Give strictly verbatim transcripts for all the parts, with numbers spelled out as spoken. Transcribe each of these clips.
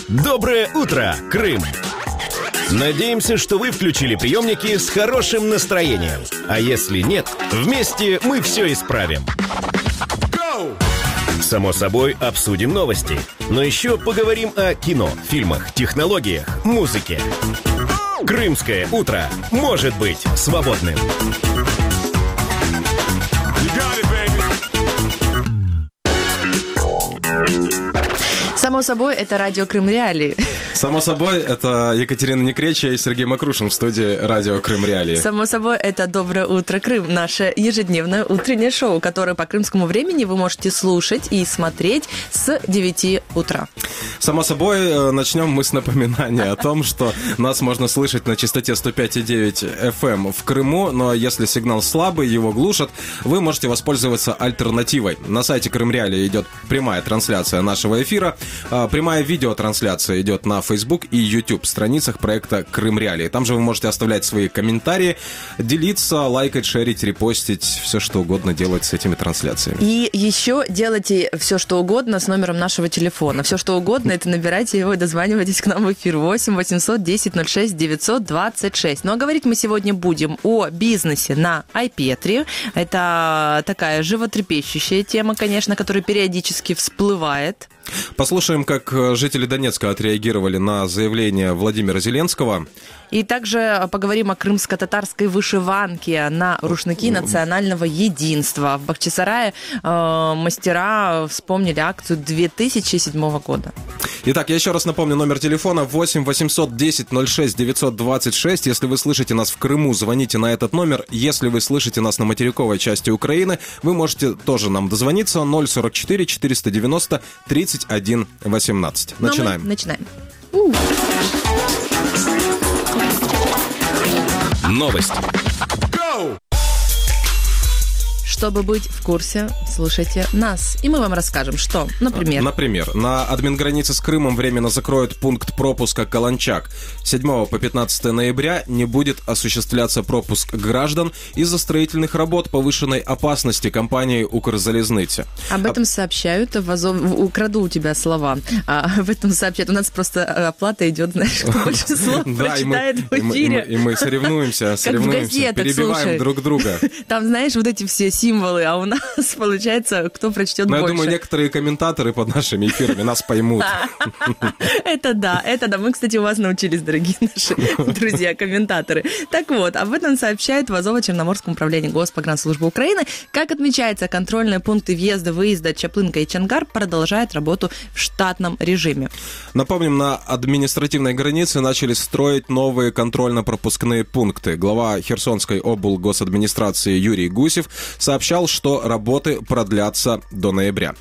Доброе утро, Крым! Надеемся, что вы включили приемники с хорошим настроением. А если нет, вместе мы все исправим. Само собой, обсудим новости. Но еще поговорим о кино, фильмах, технологиях, музыке. Крымское утро может быть свободным. Само собой, это радио Крым Реалии. Само собой, это Екатерина Некречья и Сергей Макрушин в студии радио Крым Реалии. Само собой, это «Доброе утро, Крым», наше ежедневное утреннее шоу, которое по крымскому времени вы можете слушать и смотреть с девяти утра. Само собой, начнем мы с напоминания о том, что нас можно слышать на частоте сто пять и девять эф эм в Крыму, но если сигнал слабый, его глушат, вы можете воспользоваться альтернативой. На сайте Крым Реалии идет прямая трансляция нашего эфира, прямая видеотрансляция идет на Facebook и YouTube страницах проекта Крым Реалии. Там же вы можете оставлять свои комментарии, делиться, лайкать, шерить, репостить, все что угодно делать с этими трансляциями. И еще делайте все что угодно с номером нашего телефона. Все что угодно, это набирайте его и дозванивайтесь к нам в эфир восемь восемьсот десять ноль шесть девятьсот двадцать шесть. Ну а говорить мы сегодня будем о бизнесе на iPetri. Это такая животрепещущая тема, конечно, которая периодически всплывает. Послушаем, как жители Донецка отреагировали на заявление Владимира Зеленского. И также поговорим о крымско-татарской вышиванке на рушники национального единства. В Бахчисарае э, мастера вспомнили акцию две тысячи седьмого года. Итак, я еще раз напомню, номер телефона восемь восемьсот десять ноль шесть девятьсот двадцать шесть. Если вы слышите нас в Крыму, звоните на этот номер. Если вы слышите нас на материковой части Украины, вы можете тоже нам дозвониться. ноль сорок четыре четыреста девяносто тридцать один восемнадцать. Начинаем. Ну, начинаем. Новости. Чтобы быть в курсе, слушайте нас. И мы вам расскажем, что, например... Например, на админгранице с Крымом временно закроют пункт пропуска Каланчак. с седьмого по пятнадцатое ноября не будет осуществляться пропуск граждан из-за строительных работ повышенной опасности компании «Укрзалезницы». Об этом сообщают, в Азов... украду у тебя слова. А, об этом сообщают. У нас просто оплата идет, знаешь, кто больше слов прочитает в эфире. И мы соревнуемся, соревнуемся, перебиваем друг друга. Там, знаешь, вот эти все символы, а у нас получается, кто прочтет больше. Я думаю, некоторые комментаторы под нашими эфирами нас поймут. Это да, это да. Мы, кстати, у вас научились, дорогие наши друзья-комментаторы. Так вот, об этом сообщает в Азово-Черноморском управлении Госпогранслужбы Украины. Как отмечается, контрольные пункты въезда-выезда Чаплынка и Чангар продолжают работу в штатном режиме. Напомним, на административной границе начали строить новые контрольно-пропускные пункты. Глава Херсонской облгосадминистрации Юрий Гусев сообщал, что работы продлятся до ноября.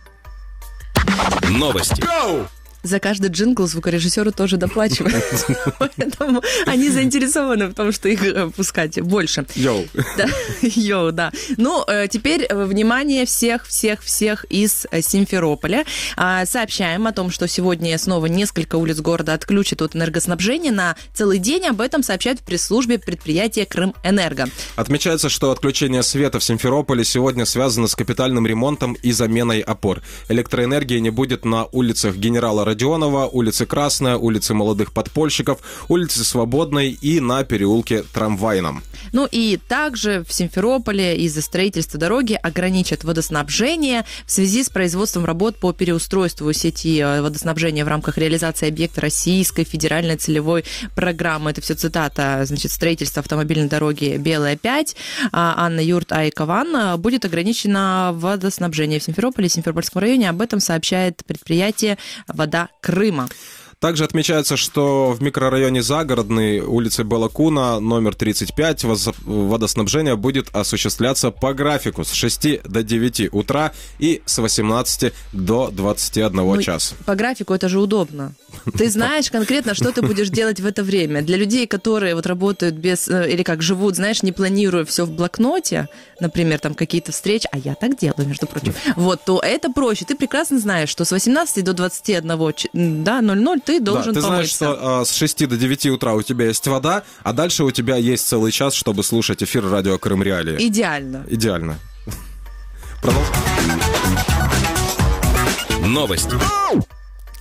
Новости. За каждый джингл звукорежиссеру тоже доплачивают. Поэтому они заинтересованы в том, что их пускать больше. Йоу. Да, йоу, да. Ну, теперь внимание всех-всех-всех из Симферополя. Сообщаем о том, что сегодня снова несколько улиц города отключат от энергоснабжения на целый день. Об этом сообщают в пресс-службе предприятия «Крымэнерго». Отмечается, что отключение света в Симферополе сегодня связано с капитальным ремонтом и заменой опор. Электроэнергии не будет на улицах Генерала Родионова, улице Красная, улице Молодых Подпольщиков, улице Свободной и на переулке Трамвайном. Ну и также в Симферополе из-за строительства дороги ограничат водоснабжение в связи с производством работ по переустройству сети водоснабжения в рамках реализации объекта Российской федеральной целевой программы. Это все цитата, значит, строительство автомобильной дороги Белая пять. Анна Юрт Айкован. Будет ограничено водоснабжение в Симферополе и Симферопольском районе. Об этом сообщает предприятие «Вода Крыма». Также отмечается, что в микрорайоне Загородный, улице Балакуна, номер тридцать пять, водоснабжение будет осуществляться по графику с шести до девяти утра и с восемнадцати до двадцати одного ну, часа. По графику это же удобно. Ты знаешь конкретно, что ты будешь делать в это время. Для людей, которые вот работают без, или как живут, знаешь, не планируя все в блокноте, например, там какие-то встречи, а я так делаю, между прочим, вот, то это проще. Ты прекрасно знаешь, что с восемнадцати до двадцати одного, да, ноль ноль ты должен да, ты помыться. знаешь, что а, с шести до девяти утра у тебя есть вода, а дальше у тебя есть целый час, чтобы слушать эфир радио Крым Реалии. Идеально. Идеально. Продолжим. Новости.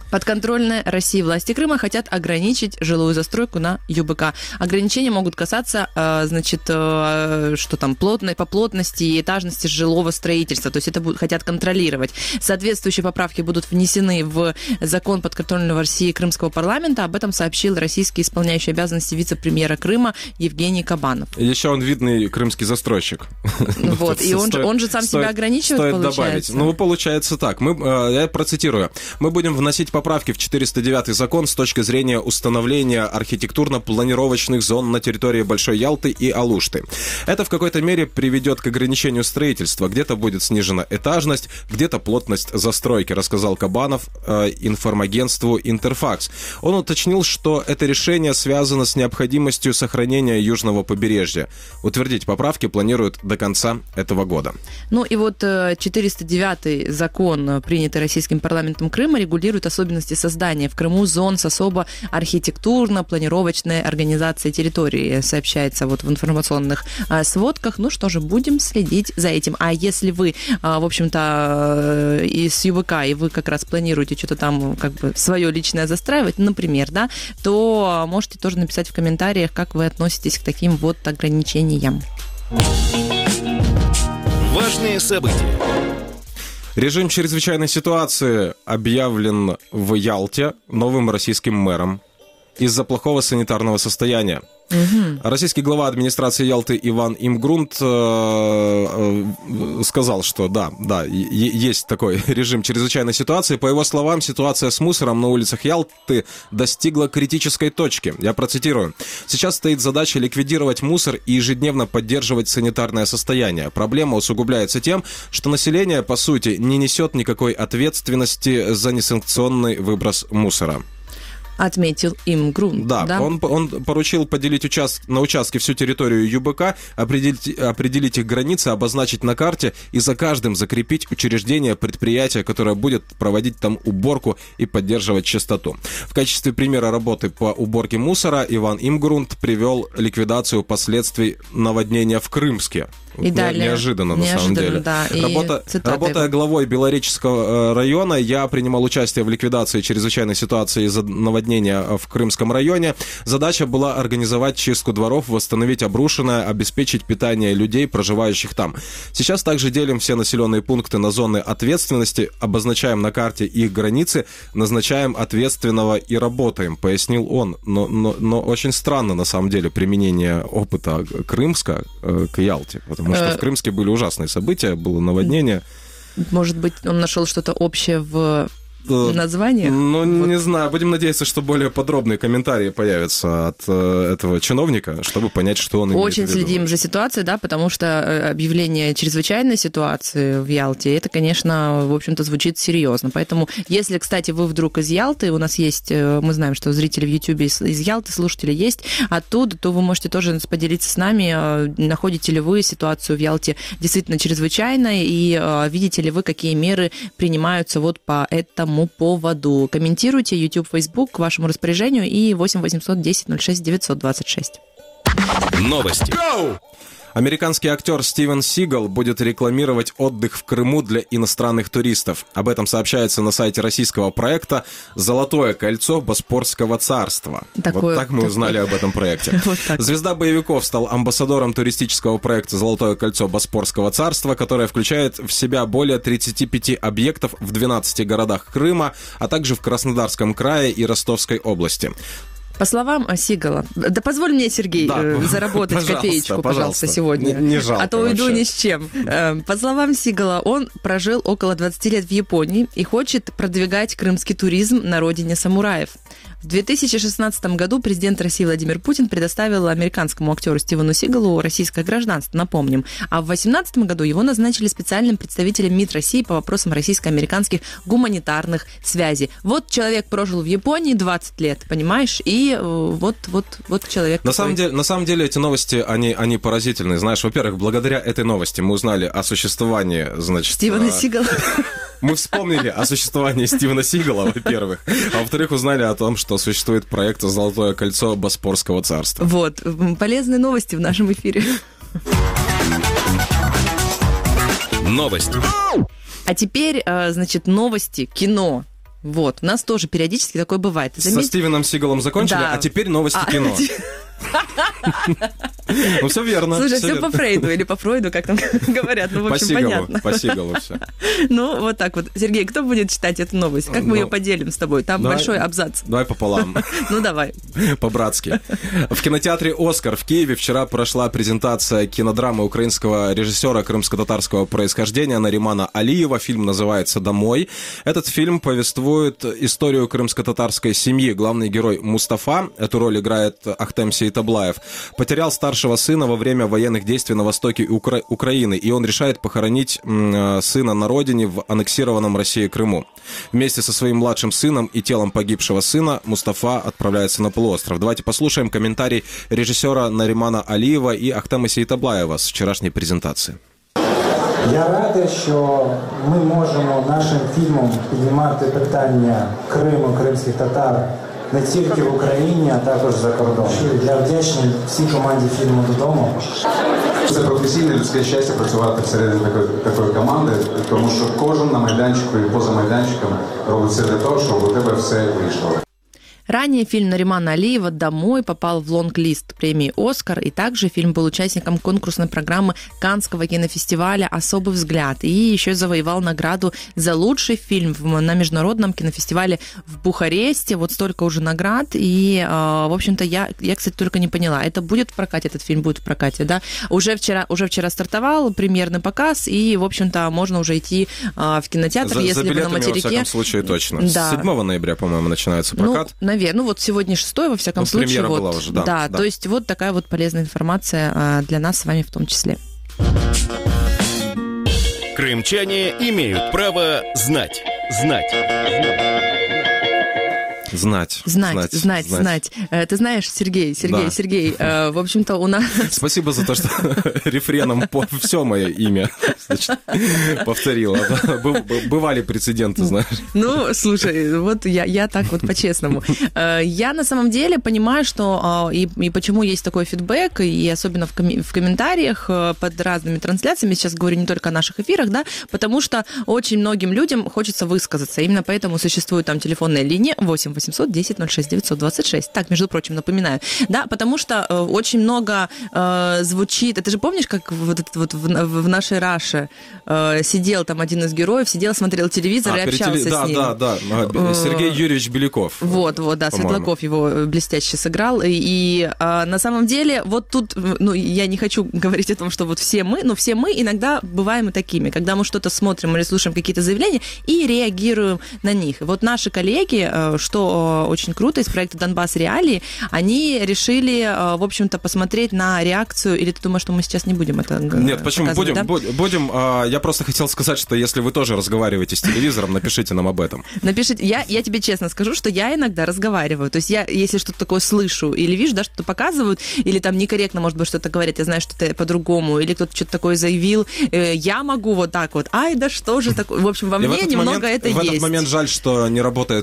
Подконтрольные России власти Крыма хотят ограничить жилую застройку на ЮБК. Ограничения могут касаться, значит, что там, плотной, по плотности и этажности жилого строительства. То есть это будут, хотят контролировать. Соответствующие поправки будут внесены в закон подконтрольного России Крымского парламента. Об этом сообщил российский исполняющий обязанности вице-премьера Крыма Евгений Кабанов. Еще он видный крымский застройщик. Вот, и он, стоит, он же сам стоит, себя ограничивает, стоит получается. Добавить. Ну, получается так. Мы, я процитирую. Мы будем вносить поправки в четыреста девятый закон с точки зрения установления архитектурно-планировочных зон на территории Большой Ялты и Алушты. Это в какой-то мере приведет к ограничению строительства. Где-то будет снижена этажность, где-то плотность застройки, рассказал Кабанов э, информагентству «Интерфакс». Он уточнил, что это решение связано с необходимостью сохранения южного побережья. Утвердить поправки планируют до конца этого года. Ну и вот четыреста девятый закон, принятый российским парламентом Крыма, регулирует особенности создания в Крыму зон с особо архитектурно-планировочной организацией территории, сообщается вот в информационных а, сводках. Ну что же, будем следить за этим. А если вы, а, в общем-то, из ЮБК, и вы как раз планируете что-то там как бы свое личное застраивать, например, да, то можете тоже написать в комментариях, как вы относитесь к таким вот ограничениям. Важные события. Режим чрезвычайной ситуации объявлен в Ялте новым российским мэром из-за плохого санитарного состояния. Угу. Российский глава администрации Ялты Иван Имгрунт э, э, сказал, что да, да, есть такой режим чрезвычайной ситуации. По его словам, ситуация с мусором на улицах Ялты достигла критической точки. Я процитирую. Сейчас стоит задача ликвидировать мусор и ежедневно поддерживать санитарное состояние. Проблема усугубляется тем, что население, по сути, не несет никакой ответственности за несанкционный выброс мусора. Отметил Имгрунт. Да, да? Он, он поручил поделить участ... на участке всю территорию ЮБК, определить, определить их границы, обозначить на карте и за каждым закрепить учреждение, предприятие, которое будет проводить там уборку и поддерживать чистоту. В качестве примера работы по уборке мусора Иван Имгрунт привел ликвидацию последствий наводнения в Крымске. И далее, неожиданно, на неожиданно, самом деле. Да, Работа, работая его. главой Белореченского района, я принимал участие в ликвидации чрезвычайной ситуации из-за наводнения в Крымском районе. Задача была организовать чистку дворов, восстановить обрушенное, обеспечить питание людей, проживающих там. Сейчас также делим все населенные пункты на зоны ответственности, обозначаем на карте их границы, назначаем ответственного и работаем, пояснил он. Но, но, но очень странно, на самом деле, применение опыта Крымска к Ялте, потому Потому что в Крымске были ужасные события, было наводнение. Может быть, он нашел что-то общее в название? Ну, вот. Не знаю. Будем надеяться, что более подробные комментарии появятся от э, этого чиновника, чтобы понять, что он имеет в виду. Очень следим за ситуацией, да, потому что объявление чрезвычайной ситуации в Ялте, это, конечно, в общем-то, звучит серьезно. Поэтому, если, кстати, вы вдруг из Ялты, у нас есть, мы знаем, что зрители в Ютьюбе из, из Ялты, слушатели есть оттуда, то вы можете тоже поделиться с нами, находите ли вы ситуацию в Ялте действительно чрезвычайной, и видите ли вы, какие меры принимаются вот по этому поводу. Комментируйте YouTube, Facebook к вашему распоряжению и восемь восемьсот десять ноль шесть девятьсот двадцать шесть. Новости. Go! Американский актер Стивен Сигал будет рекламировать отдых в Крыму для иностранных туристов. Об этом сообщается на сайте российского проекта «Золотое кольцо Боспорского царства». Такое, вот так мы такое. узнали об этом проекте. Вот Звезда боевиков стал амбассадором туристического проекта «Золотое кольцо Боспорского царства», которое включает в себя более тридцати пяти объектов в двенадцати городах Крыма, а также в Краснодарском крае и Ростовской области. По словам Сигала, да позволь мне, Сергей, да, заработать пожалуйста, пожалуйста, копеечку, пожалуйста, сегодня. Не, не жалко а то уйду вообще. ни с чем. По словам Сигала, он прожил около двадцати лет в Японии и хочет продвигать крымский туризм на родине самураев. В две тысячи шестнадцатом году президент России Владимир Путин предоставил американскому актеру Стивену Сигалу российское гражданство, напомним. А в две тысячи восемнадцатом году его назначили специальным представителем МИД России по вопросам российско-американских гуманитарных связей. Вот человек прожил в Японии двадцать лет, понимаешь, и вот, вот, вот человек на такой. самом деле, на самом деле эти новости, они, они поразительные. Знаешь, во-первых, благодаря этой новости мы узнали о существовании, значит... Стивена Сигала. Мы вспомнили о существовании Стивена Сигала, во-первых, а во-вторых, узнали о том, что существует проект «Золотое кольцо Боспорского царства». Вот, полезные новости в нашем эфире. Новости. А теперь, значит, новости кино. Вот, у нас тоже периодически такое бывает. Заметь... Со Стивеном Сигалом закончили, да. А теперь новости а, кино. Ну, все верно. Слушай, все по Фрейду или по Фройду, как там говорят. Ну, в общем, понятно. По Сигалу все. Ну, вот так вот. Сергей, кто будет читать эту новость? Как мы ее поделим с тобой? Там большой абзац. Давай пополам. Ну, давай. По-братски. В кинотеатре «Оскар» в Киеве вчера прошла презентация кинодрамы украинского режиссера крымско-татарского происхождения Наримана Алиева. Фильм называется «Домой». Этот фильм повествует историю крымско-татарской семьи. Главный герой Мустафа, эту роль играет Ахтем Сейтаблаев, потерял старшего сына во время военных действий на востоке Укра- Украины, и он решает похоронить м- сына на родине в аннексированном Россией Крыму. Вместе со своим младшим сыном и телом погибшего сына Мустафа отправляется на полуостров. Давайте послушаем комментарий режиссера Наримана Алиева и Ахтема Сейтаблаєва с вчорашньої презентації. Я радий, що ми можемо нашим фільмом піднімати питання Криму, кримських татар не тільки в Україні, а також за кордоном. Я вдячний всій команді фільму «Додому». Це професійне людське щастя працювати всередині такої, такої команди, тому що кожен на майданчику і поза майданчиком робить все для того, щоб у тебе все вийшло. Ранее фильм Наримана Алиева «Домой» попал в лонг-лист премии «Оскар», и также фильм был участником конкурсной программы Каннского кинофестиваля «Особый взгляд», и еще завоевал награду за лучший фильм на международном кинофестивале в Бухаресте. Вот столько уже наград, и, в общем-то, я, я, кстати, только не поняла, это будет в прокате, этот фильм будет в прокате, да? Уже вчера, уже вчера стартовал премьерный показ, и, в общем-то, можно уже идти в кинотеатр, за, если за билетами, вы на материке. во всяком случае, точно. Да. С седьмого ноября, по-моему, начинается прокат. Ну, наверное, ну вот сегодня шестой, во всяком ну, случае. Премьера вот, была уже, да, да, да. То есть вот такая вот полезная информация для нас с вами в том числе. Крымчане имеют право знать. Знать. Знать. Знать, знать, знать, знать. Ты знаешь, Сергей, Сергей, да. Сергей, э, в общем-то, у нас... Спасибо за то, что рефреном по все мое имя значит, повторила. Бывали прецеденты, знаешь. Ну, слушай, вот я, я так вот по-честному. Я на самом деле понимаю, что и, и почему есть такой фидбэк, и особенно в, ком- в комментариях под разными трансляциями, сейчас говорю не только о наших эфирах, да, потому что очень многим людям хочется высказаться. Именно поэтому существует там телефонная линия восемь восемьсот десять ноль шесть девятьсот двадцать шесть. Так, между прочим, напоминаю. Да, потому что э, очень много э, звучит... Ты же помнишь, как вот, вот в, в нашей Раше э, сидел там один из героев, сидел, смотрел телевизор а, и общался теле... да, с ним? Да, да, да. Сергей Юрьевич Беляков. Вот, вот, да, по-моему. Светлаков его блестяще сыграл. И, и э, на самом деле вот тут, ну, я не хочу говорить о том, что вот все мы, но все мы иногда бываем и такими, когда мы что-то смотрим или слушаем какие-то заявления и реагируем на них. И вот наши коллеги, э, что очень круто, из проекта «Донбасс Реалии», они решили, в общем-то, посмотреть на реакцию, или ты думаешь, что мы сейчас не будем это Нет, почему? Будем, да? будем. Я просто хотел сказать, что если вы тоже разговариваете с телевизором, напишите нам об этом. Напишите. Я, я тебе честно скажу, что я иногда разговариваю. То есть я, если что-то такое слышу или вижу, да, что-то показывают, или там некорректно, может быть, что-то говорят, я знаю, что это по-другому, или кто-то что-то такое заявил, я могу вот так вот, ай, да что же такое. В общем, во мне немного момент, это в есть. В этот момент жаль, что не работает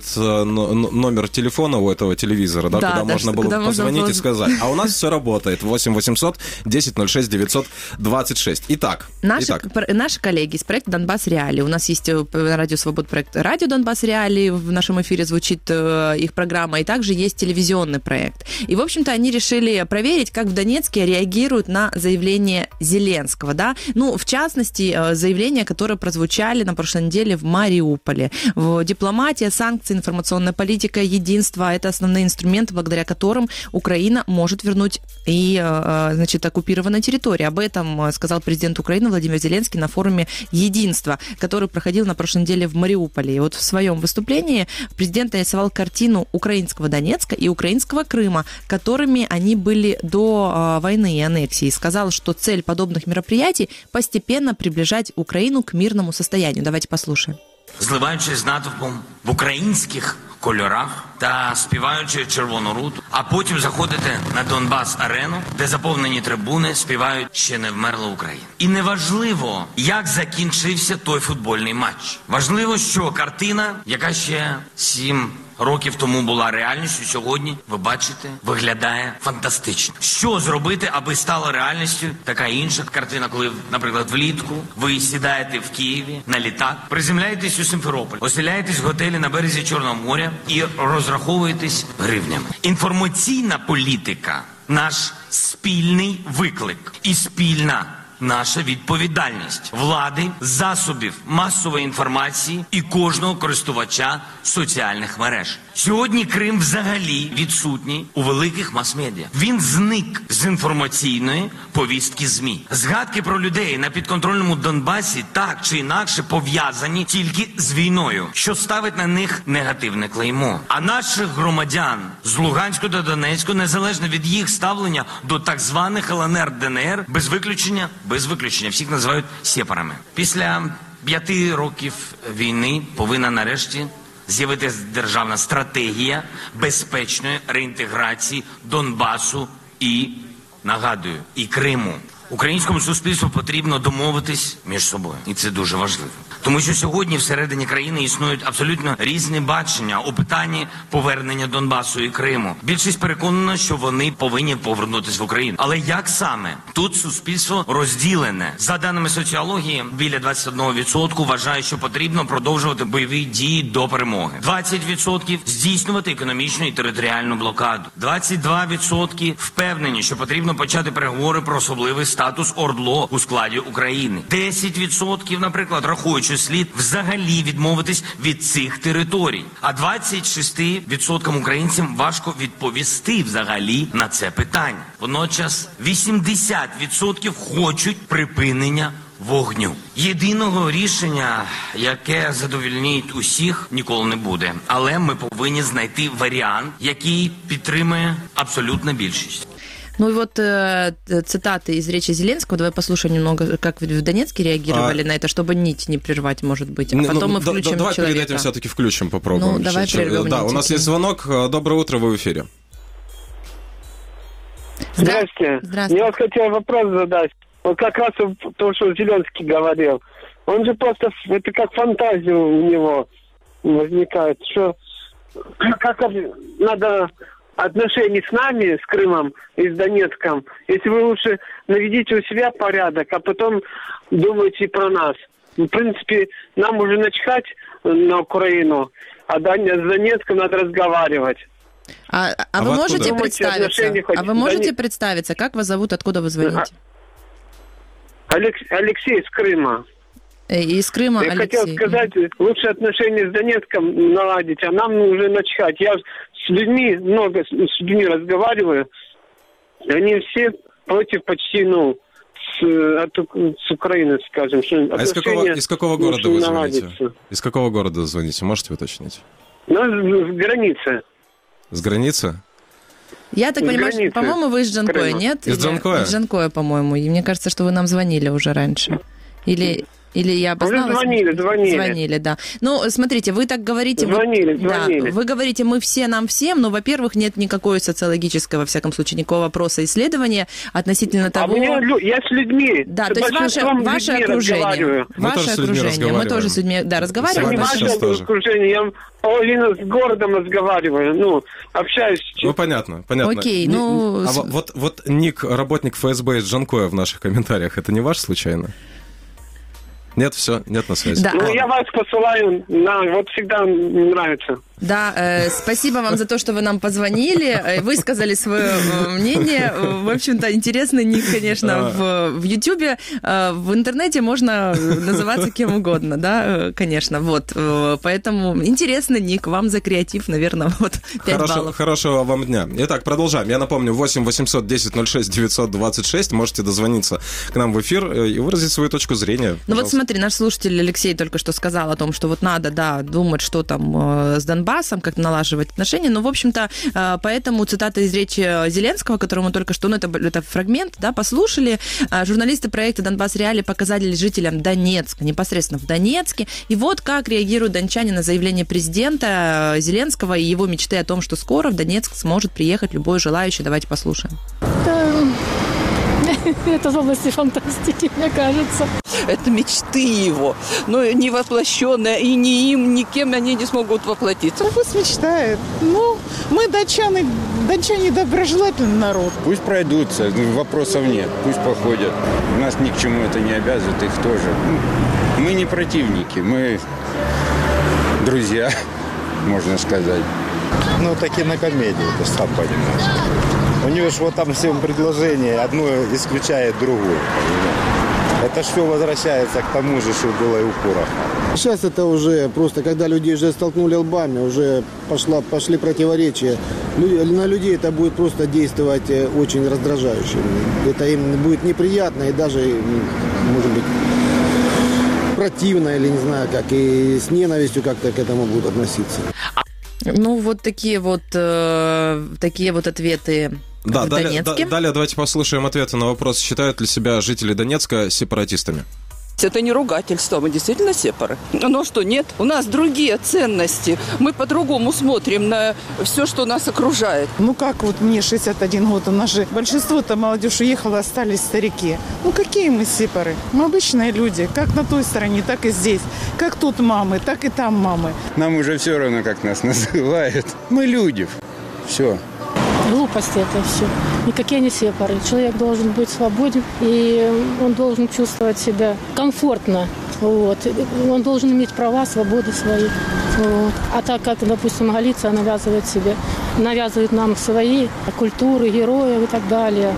номер телефона у этого телевизора, да, да, куда да, можно было куда позвонить можно... и сказать. А у нас все работает. восемь восемьсот десять ноль шесть девятьсот двадцать шесть. Итак, наши, итак. наши коллеги из проекта «Донбасс Реалии». У нас есть радио «Свобода» проект «Радио Донбасс Реалии». В нашем эфире звучит э, их программа. И также есть телевизионный проект. И, в общем-то, они решили проверить, как в Донецке реагируют на заявление Зеленского, да. Ну, в частности, заявления, которые прозвучали на прошлой неделе в Мариуполе. Дипломатия, санкции, информационная политика, единство – это основные инструменты, благодаря которым Украина может вернуть и, значит, оккупированные территории. Об этом сказал президент Украины Владимир Зеленский на форуме «Единство», который проходил на прошлой неделе в Мариуполе. И вот в своем выступлении президент нарисовал картину украинского Донецка и украинского Крыма, которыми они были до войны и аннексии. Сказал, что цель подобных мероприятий – постепенно приближать Украину к мирному состоянию. Давайте послушаем. Зливаючись з натовпом в українських кольорах та співаючи «Червону руту», а потім заходити на Донбас-арену, де заповнені трибуни співають «Ще не вмерла Україна». І не важливо, як закінчився той футбольний матч. Важливо, що картина, яка ще сім років тому була реальністю, сьогодні, ви бачите, виглядає фантастично. Що зробити, аби стала реальністю така інша картина, коли, наприклад, влітку ви сідаєте в Києві на літак, приземляєтесь у Сімферополь, оселяєтесь в готелі на березі Чорного моря і розраховуєтесь гривнями. Інформаційна політика – наш спільний виклик і спільна наша відповідальність влади, засобів масової інформації і кожного користувача соціальних мереж. Сьогодні Крим взагалі відсутній у великих мас-медіа. Він зник з інформаційної повістки ЗМІ. Згадки про людей на підконтрольному Донбасі так чи інакше пов'язані тільки з війною, що ставить на них негативне клеймо. А наших громадян з Луганську та Донецьку, незалежно від їх ставлення до так званих ел ен ер, де ен ер, без виключення, без виключення, всіх називають сепарами. Після п'яти років війни повинна нарешті з'явитися державна стратегія безпечної реінтеграції Донбасу і, нагадую, і Криму. Українському суспільству потрібно домовитись між собою. І це дуже важливо. Тому що сьогодні всередині країни існують абсолютно різні бачення у питанні повернення Донбасу і Криму. Більшість переконана, що вони повинні повернутися в Україну. Але як саме? Тут суспільство розділене. За даними соціології, біля двадцять один відсоток вважає, що потрібно продовжувати бойові дії до перемоги. двадцять відсотків здійснювати економічну і територіальну блокаду. двадцять два відсотки впевнені, що потрібно почати переговори про особливий статус ОРДЛО у складі України. десять відсотків, наприклад, рахуючи слід взагалі відмовитись від цих територій. А двадцять шість відсоткам українцям важко відповісти взагалі на це питання. Водночас вісімдесят відсотків хочуть припинення вогню. Єдиного рішення, яке задовольнить усіх, ніколи не буде. Але ми повинні знайти варіант, який підтримує абсолютна більшість. Ну и вот э, цитаты из речи Зеленского. Давай послушаем немного, как в Донецке реагировали а... на это, чтобы нить не прервать, может быть. А потом ну, мы включим да, давай человека. Давай перед этим все-таки включим, попробуем. Ну, давай прервем. Да, у нас есть звонок. Доброе утро, вы в эфире. Здравствуйте. Здравствуйте. Я вот хотел вопрос задать. Вот как раз то, что Зеленский говорил. Он же просто, это как фантазия у него возникает, что как надо... отношений с нами, с Крымом и с Донецком, если вы лучше наведите у себя порядок, а потом думайте про нас. В принципе, нам уже начхать на Украину, а с Донецком надо разговаривать. А, а, а вы можете представиться? А вы можете представиться? Как вас зовут, откуда вы звоните? Алексей из Крыма. Из Крыма, Я Алексей. хотел сказать, лучше отношения с Донецком наладить, а нам уже начхать. Я с людьми, много с людьми разговариваю, они все против почти, ну, с, от, с Украины, скажем. Что а из какого, из какого города вы звоните? Из какого города звоните? Можете уточнить? Ну, с границы. С границы? Я так с понимаю, что, по-моему, вы из Джанкоя, Крыма. Нет? Из Джанкоя? Из Джанкоя, по-моему. И мне кажется, что вы нам звонили уже раньше. Или... Или я обозналась? Уже звонили, звонили. Звонили, да. Ну, смотрите, вы так говорите... Звонили, вы, звонили. Да, вы говорите, мы все нам всем, но, во-первых, нет никакой социологического, во всяком случае, никакого вопроса, исследования относительно того... А меня, я с людьми. Да, с то есть ваше, ваше окружение. Мы ваше тоже окружение. Мы тоже с людьми, да, разговариваем. Не ваше окружение, я половину с городом разговариваю, ну, общаюсь. Ну, понятно, понятно. Окей, ну... А вот, вот ник, работник эф эс бэ из Джанкоя в наших комментариях, это не ваш случайно? Нет, все, нет на связи. Да. Ну, я вас посылаю, на, вот всегда нравится. Да, э, спасибо вам за то, что вы нам позвонили, э, высказали свое э, мнение. В общем-то, интересный ник, конечно, в, в Ютьюбе. Э, в интернете можно называться кем угодно, да, э, конечно. Вот, э, поэтому интересный ник, вам за креатив, наверное, вот пять Хорошо, баллов. Хорошего вам дня. Итак, продолжаем. Я напомню, восемь восемьсот десять ноль шесть девятьсот двадцать шесть. Можете дозвониться к нам в эфир и выразить свою точку зрения. Ну вот смотри, наш слушатель Алексей только что сказал о том, что вот надо, да, думать, что там э, с Донбассом, как налаживать отношения. Ну, в общем-то, поэтому цитата из речи Зеленского, которую мы только что, ну, это, это фрагмент, да, послушали. Журналисты проекта «Донбасс Реалии» показали жителям Донецка, непосредственно в Донецке. И вот как реагируют дончане на заявление президента Зеленского и его мечты о том, что скоро в Донецк сможет приехать любой желающий. Давайте послушаем. Это в области фантастики, мне кажется. Это мечты его, но не воплощенные, и ни им, ни кем они не смогут воплотиться. Пусть мечтает. Ну, мы датчане, датчане доброжелательный народ. Пусть пройдутся, вопросов нет, пусть походят. Нас ни к чему это не обязывает, их тоже. Мы не противники, мы друзья, можно сказать. Ну, таки на комедии, ты сам понимаешь. У нее же вот там все предложения, одно исключает другое. Это все возвращается к тому же, что было и у Кура. Сейчас это уже просто, когда людей уже столкнули лбами, уже пошла, пошли противоречия. На людей это будет просто действовать очень раздражающе. Это им будет неприятно и даже, может быть, противно или не знаю как. И с ненавистью как-то к этому будут относиться. Ну, вот такие вот, э, такие вот ответы. Да, далее, да, далее давайте послушаем ответы на вопрос, считают ли себя жители Донецка сепаратистами. Это не ругательство, мы действительно сепары. Но что, нет? У нас другие ценности. Мы по-другому смотрим на все, что нас окружает. Ну как вот мне шестьдесят один год, у нас же большинство-то молодежь уехала, остались старики. Ну какие мы сепары? Мы обычные люди, как на той стороне, так и здесь. Как тут мамы, так и там мамы. Нам уже все равно, как нас называют. Мы люди. Все. Глупости это все. Никакие не сепары. Человек должен быть свободен, и он должен чувствовать себя комфортно. Вот. Он должен иметь права, свободы свои. Вот. А так как, допустим, Галиция навязывает себе, навязывает нам свои культуры, героев и так далее,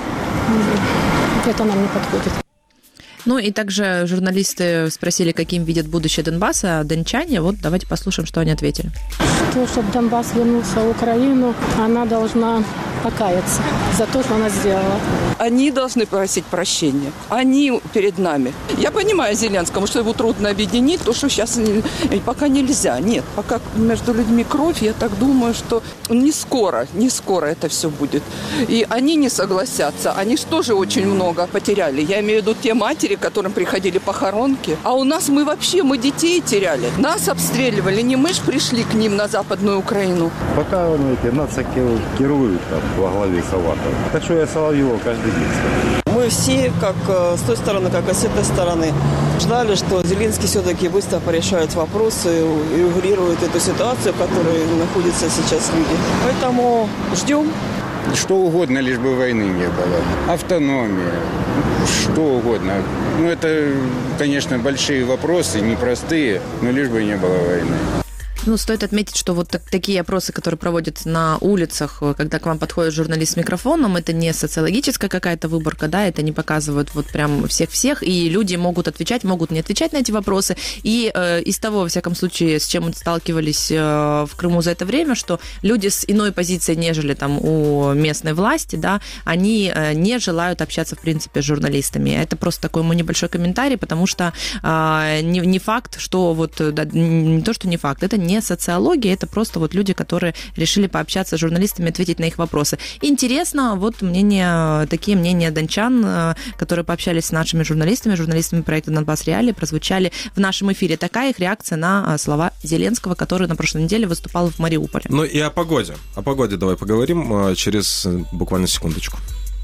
это нам не подходит. Ну и также журналисты спросили, каким видят будущее Донбасса дончане. Вот давайте послушаем, что они ответили. То, чтобы Донбасс вернулся в Украину, она должна покаяться за то, что она сделала. Они должны просить прощения. Они перед нами. Я понимаю Зеленскому, что его трудно объединить, то, что сейчас пока нельзя. Нет, пока между людьми кровь, я так думаю, что не скоро, не скоро это все будет. И они не согласятся. Они же тоже очень много потеряли. Я имею в виду те матери, которым приходили похоронки. А у нас мы вообще, мы детей теряли. Нас обстреливали. Не мы ж пришли к ним на Западную Украину. Пока он эти нацики керуют там во главе Саватова. Так что я Соловьева каждый день стою. Мы все, как с той стороны, как и с этой стороны, ждали, что Зеленский все-таки быстро порешает вопросы и урегулирует эту ситуацию, в которой находятся сейчас люди. Поэтому ждем. Что угодно, лишь бы войны не было. Автономия, что угодно. Ну, это, конечно, большие вопросы, непростые, но лишь бы не было войны. Ну, стоит отметить, что вот так, такие опросы, которые проводят на улицах, когда к вам подходит журналист с микрофоном, это не социологическая какая-то выборка, да, это не показывают вот прям всех-всех, и люди могут отвечать, могут не отвечать на эти вопросы. И э, из того, во всяком случае, с чем мы сталкивались э, в Крыму за это время, что люди с иной позицией, нежели там у местной власти, да, они э, не желают общаться, в принципе, с журналистами. Это просто такой мой небольшой комментарий, потому что э, не, не факт, что вот, да, не то, что не факт, это не социология, это просто вот люди, которые решили пообщаться с журналистами, ответить на их вопросы. Интересно, вот мнение, такие мнения дончан, которые пообщались с нашими журналистами, журналистами проекта «Донбасс Реалии», прозвучали в нашем эфире. Такая их реакция на слова Зеленского, который на прошлой неделе выступал в Мариуполе. Ну и о погоде. О погоде давай поговорим через буквально секундочку.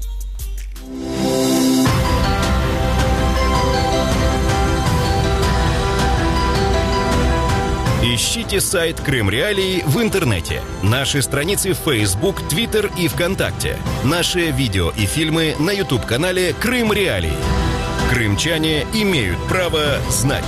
Ищите сайт Крым Реалии в интернете, наши страницы в Facebook, Twitter и ВКонтакте, наши видео и фильмы на YouTube-канале Крым Реалии. Крымчане имеют право знать.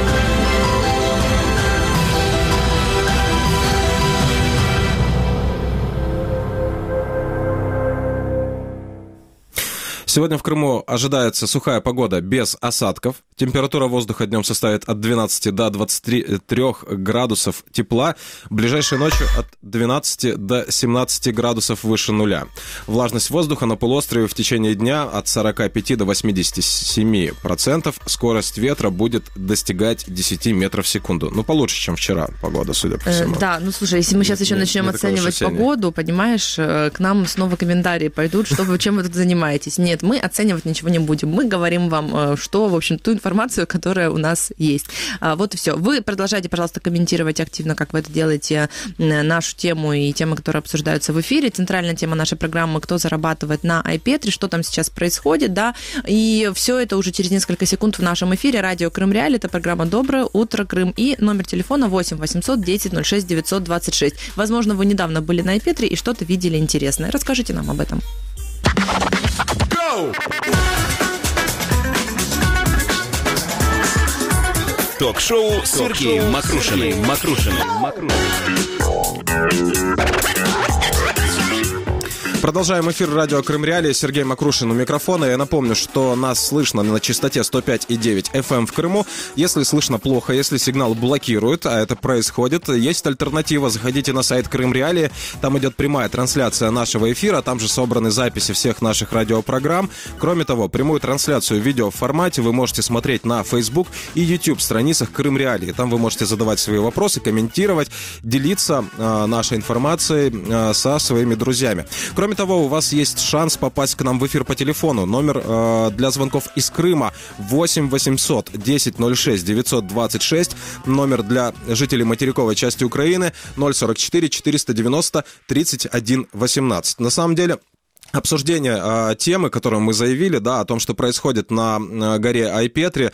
Сегодня в Крыму ожидается сухая погода без осадков. Температура воздуха днем составит от двенадцати до двадцати трёх градусов тепла. Ближайшей ночью от двенадцати до семнадцати градусов выше нуля. Влажность воздуха на полуострове в течение дня от сорока пяти до восьмидесяти семи процентов. Скорость ветра будет достигать десяти метров в секунду. Ну, получше, чем вчера погода, судя по всему. Э, да, ну, слушай, если мы сейчас еще не, начнем не оценивать погоду, понимаешь, к нам снова комментарии пойдут, что вы, чем вы тут занимаетесь. Нет, Нет, мы оценивать ничего не будем. Мы говорим вам, что, в общем, ту информацию, которая у нас есть. Вот и все. Вы продолжайте, пожалуйста, комментировать активно, как вы это делаете, нашу тему и темы, которые обсуждаются в эфире. Центральная тема нашей программы «Кто зарабатывает на iPetri», что там сейчас происходит, да, и все это уже через несколько секунд в нашем эфире. Радио Крым Реалии, это программа «Доброе утро, Крым», и номер телефона восемь восемьсот десять ноль шесть девятьсот двадцать шесть. Возможно, вы недавно были на iPetri и что-то видели интересное. Расскажите нам об этом. Go! Ток-шоу с Сергеем Макрушиным. Макрушиным. Продолжаем эфир радио Крым Реалии. Сергей Макрушин у микрофона. Я напомню, что нас слышно на частоте сто пять и девять эф эм в Крыму. Если слышно плохо, если сигнал блокирует, а это происходит, есть альтернатива. Заходите на сайт Крым Реалии. Там идет прямая трансляция нашего эфира. Там же собраны записи всех наших радиопрограмм. Кроме того, прямую трансляцию в видеоформате вы можете смотреть на Facebook и YouTube страницах Крым Реалии. Там вы можете задавать свои вопросы, комментировать, делиться э, нашей информацией э, со своими друзьями. Кроме Кроме того, у вас есть шанс попасть к нам в эфир по телефону. Номер э, для звонков из Крыма восемь восемьсот десять ноль шесть девятьсот двадцать шесть. Номер для жителей материковой части Украины ноль сорок четыре четыреста девяносто тридцать один восемнадцать. На самом деле, обсуждение э, темы, которую мы заявили, да, о том, что происходит на э, горе iPetri,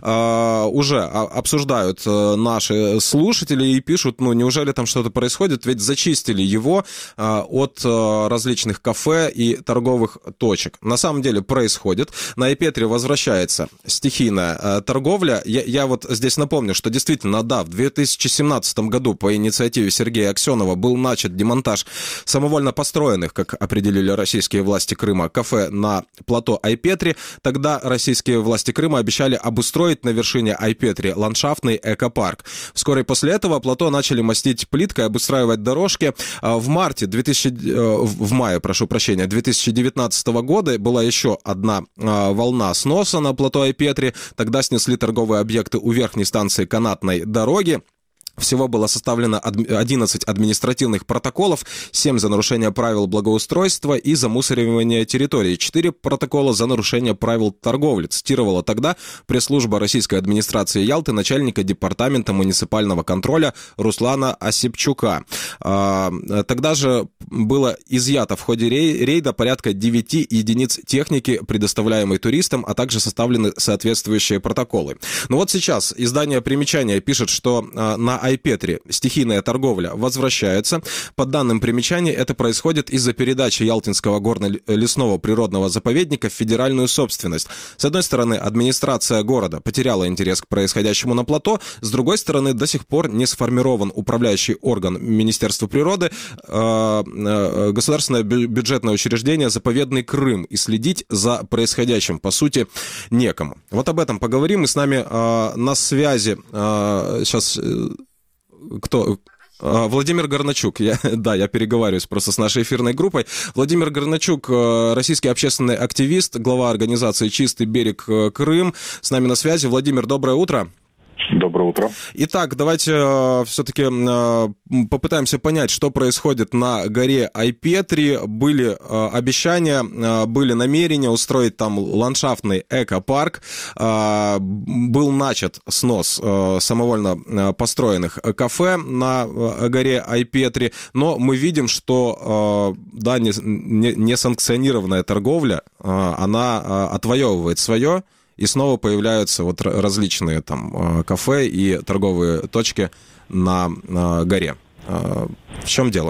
э, уже обсуждают э, наши слушатели и пишут, ну, неужели там что-то происходит, ведь зачистили его э, от э, различных кафе и торговых точек. На самом деле происходит. На iPetri возвращается стихийная э, торговля. Я, я вот здесь напомню, что действительно, да, в две тысячи семнадцатом году по инициативе Сергея Аксенова был начат демонтаж самовольно построенных, как определили российские власти Крыма, кафе на плато iPetri. Тогда российские власти Крыма обещали обустроить на вершине iPetri ландшафтный экопарк. Вскоре после этого плато начали мастить плиткой, обустраивать дорожки. В марте две тысячи, в мае, прошу прощения, две тысячи девятнадцатого года была еще одна волна сноса на плато iPetri. Тогда снесли торговые объекты у верхней станции канатной дороги. Всего было составлено одиннадцать административных протоколов, семь за нарушение правил благоустройства и замусоривание территории, четыре протокола за нарушение правил торговли, цитировала тогда пресс-служба российской администрации Ялты начальника департамента муниципального контроля Руслана Осипчука. Тогда же было изъято в ходе рейда порядка девяти единиц техники, предоставляемой туристам, а также составлены соответствующие протоколы. Но вот сейчас издание «Примечания» пишет, что на iPetri стихийная торговля возвращается. По данным примечаний, это происходит из-за передачи Ялтинского горно-лесного природного заповедника в федеральную собственность. С одной стороны, администрация города потеряла интерес к происходящему на плато, с другой стороны, до сих пор не сформирован управляющий орган Министерства природы, государственное бюджетное учреждение «Заповедный Крым», и следить за происходящим, по сути, некому. Вот об этом поговорим. И с нами на связи сейчас... Кто? Владимир Горначук. Я, да, я переговариваюсь просто с нашей эфирной группой. Владимир Горначук, российский общественный активист, глава организации «Чистый берег Крым». С нами на связи. Владимир, доброе утро. Доброе утро. Итак, давайте э, все-таки э, попытаемся понять, что происходит на горе iPetri. Были э, обещания, э, были намерения устроить там ландшафтный экопарк. Э, был начат снос э, самовольно построенных кафе на э, горе iPetri. Но мы видим, что э, да, несанкционированная торговля, э, она э, отвоевывает свое. И снова появляются вот различные там кафе и торговые точки на, на горе. В чем дело?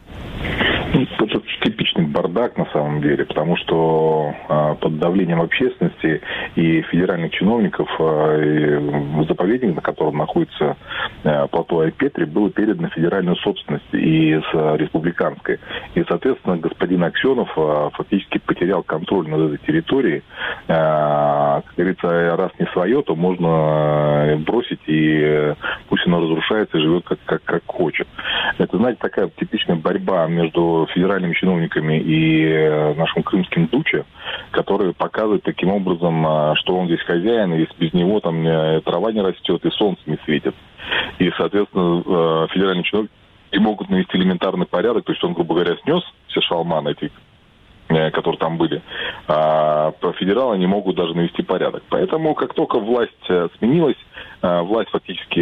Это типичный бардак на самом деле, потому что а, под давлением общественности и федеральных чиновников а, и заповедник, на котором находится а, плато iPetri, было передано федеральную собственность и с а, республиканской. И, соответственно, господин Аксенов а, фактически потерял контроль над этой территорией. А, как говорится, раз не свое, то можно бросить, и пусть оно разрушается и живет как, как, как хочет. Это, знаете, такая типичная борьба между федеральными чиновниками и нашим крымским дуче, который показывает таким образом, что он здесь хозяин, и без него там трава не растет и солнце не светит. И, соответственно, федеральные чиновники не могут навести элементарный порядок, то есть он, грубо говоря, снес все шалманы эти которые там были. А федералы не могут даже навести порядок. Поэтому, как только власть сменилась, власть фактически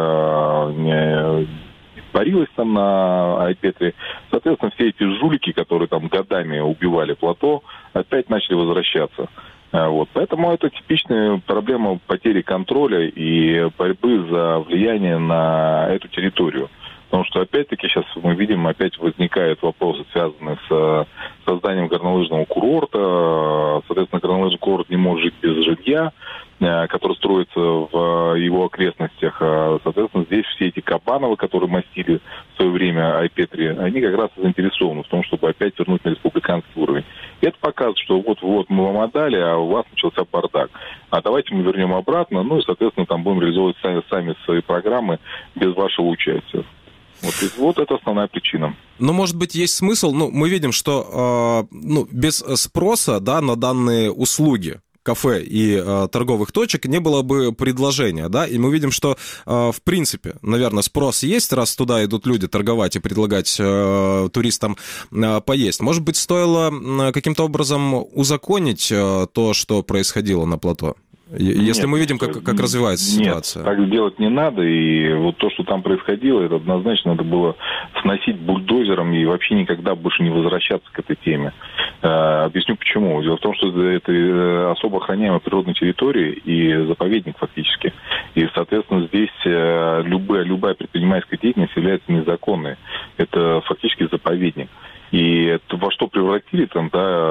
парилась там на Айпетре, соответственно, все эти жулики, которые там годами убивали плато, опять начали возвращаться. Вот. Поэтому это типичная проблема потери контроля и борьбы за влияние на эту территорию. Потому что, опять-таки, сейчас мы видим, опять возникают вопросы, связанные с созданием горнолыжного курорта. Соответственно, горнолыжный курорт не может жить без жилья, который строится в его окрестностях. Соответственно, здесь все эти Кабановы, которые мастили в свое время Айпетри, они как раз заинтересованы в том, чтобы опять вернуть на республиканский уровень. И это показывает, что вот-вот мы вам отдали, а у вас начался бардак. А давайте мы вернем обратно, ну и, соответственно, там будем реализовывать сами, сами свои программы без вашего участия. Вот, и вот это основная причина. Ну, может быть, есть смысл, ну, мы видим, что э, ну, без спроса, да, на данные услуги кафе и э, торговых точек не было бы предложения, да, и мы видим, что, э, в принципе, наверное, спрос есть, раз туда идут люди торговать и предлагать э, туристам э, поесть. Может быть, стоило э, каким-то образом узаконить э, то, что происходило на плато? Если нет, мы видим, как, как развивается нет, ситуация. Так делать не надо, и вот то, что там происходило, это однозначно надо было сносить бульдозером и вообще никогда больше не возвращаться к этой теме. Э, объясню почему. Дело в том, что это особо охраняемая природная территория и заповедник фактически. И, соответственно, здесь любая, любая предпринимательская деятельность является незаконной. Это фактически заповедник. И это во что превратили там,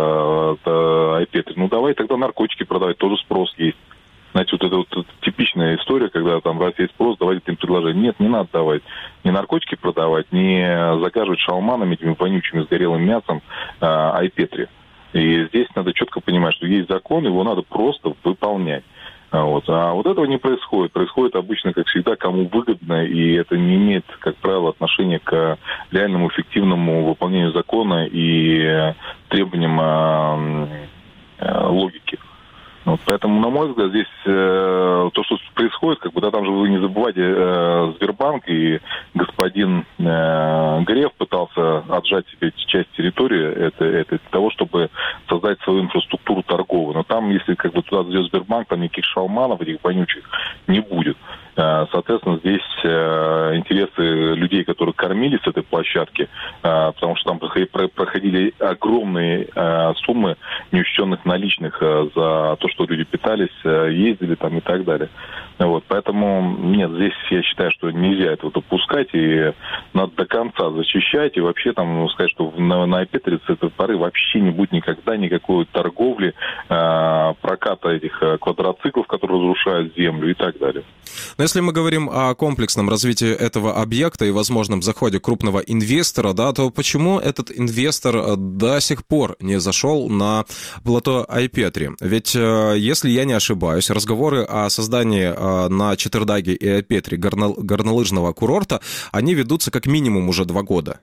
да, Айпетри? Ну, давай тогда наркотики продавать, тоже спрос есть. Знаете, вот это вот типичная история, когда там раз есть спрос, давайте им предложение. Нет, не надо давать. Ни наркотики продавать, ни заказывать шауманами, этими вонючими сгорелым мясом а, Айпетри. И здесь надо четко понимать, что есть закон, его надо просто выполнять. Вот. А вот этого не происходит. Происходит обычно, как всегда, кому выгодно, и это не имеет, как правило, отношения к реальному эффективному выполнению закона и требованиям э, э, логики. Вот. Поэтому, на мой взгляд, здесь э, то, что происходит, как бы, да, там же вы не забывайте, э, Сбербанк и господин э, Греф пытался отжать себе часть территории это, это для того, чтобы создать свою инфраструктуру торговую. Но там, если как бы туда зайдет Сбербанк, там никаких шауманов, этих вонючих не будет. Э, соответственно, здесь э, интересы людей, которые кормили с этой площадки, э, потому что там проходили, проходили огромные э, суммы неучтенных наличных э, за то, что люди питались, ездили там и так далее. Вот, поэтому, нет, здесь я считаю, что нельзя этого допускать, и надо до конца защищать, и вообще там сказать, что на, на Айпетри с этой поры вообще не будет никогда никакой торговли, э, проката этих квадроциклов, которые разрушают землю и так далее. Но если мы говорим о комплексном развитии этого объекта и возможном заходе крупного инвестора, да, то почему этот инвестор до сих пор не зашел на плато Айпетри? Ведь, если я не ошибаюсь, разговоры о создании на Четырдаге и Айпетри горнолыжного курорта, они ведутся как минимум уже два года.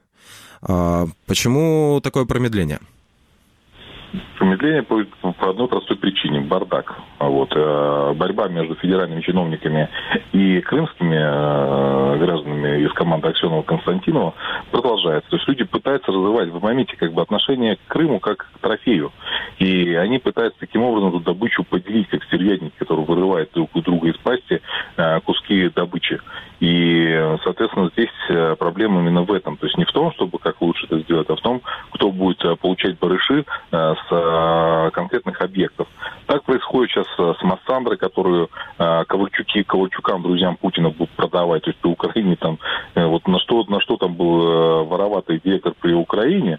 Почему такое промедление? Промедление по, по одной простой причине – бардак. Вот. Борьба между федеральными чиновниками и крымскими гражданами из команды Аксенова-Константинова продолжается. То есть люди пытаются развивать в моменте как бы отношение к Крыму как к трофею. И они пытаются таким образом эту добычу поделить, как стервятники, которые вырывают друг у друга из пасти куски добычи. И, соответственно, здесь проблема именно в этом. То есть не в том, чтобы как лучше это сделать, а в том, кто будет получать барыши с конкретных объектов. Так происходит сейчас с Массандрой, которую Ковальчуки, Ковальчукам, друзьям Путина, будут продавать. То есть при Украине там, вот на что, на что там был вороватый директор при Украине,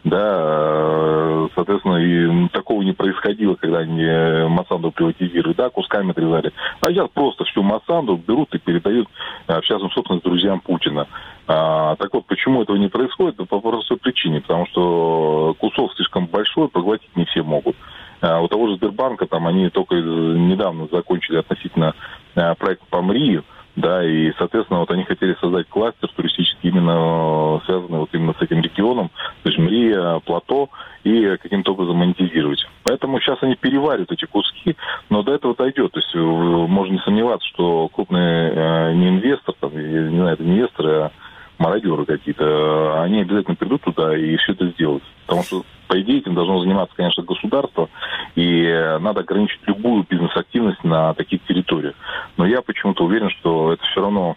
да, соответственно, и такого не происходило, когда они Массандру приватизировали, да, кусками отрезали. А сейчас просто всю Массандру берут и передают в частную собственность друзьям Путина. А, так вот, почему этого не происходит? По простой причине, потому что кусок слишком большой, проглотить не все могут. А у того же Сбербанка, там, они только недавно закончили относительно а, проект по МРИ, да, и, соответственно, вот они хотели создать кластер туристический, именно связанный вот именно с этим регионом, то есть Мрия, плато, и каким-то образом монетизировать. Поэтому сейчас они переваривают эти куски, но до этого дойдет. То есть можно не сомневаться, что крупный э, не инвестор, там, не знаю, это не инвесторы, а мародеры какие-то, они обязательно придут туда и все это сделают. Потому что, по идее, этим должно заниматься, конечно, государство, и надо ограничить любую бизнес-активность на таких территориях. Но я почему-то уверен, что это все равно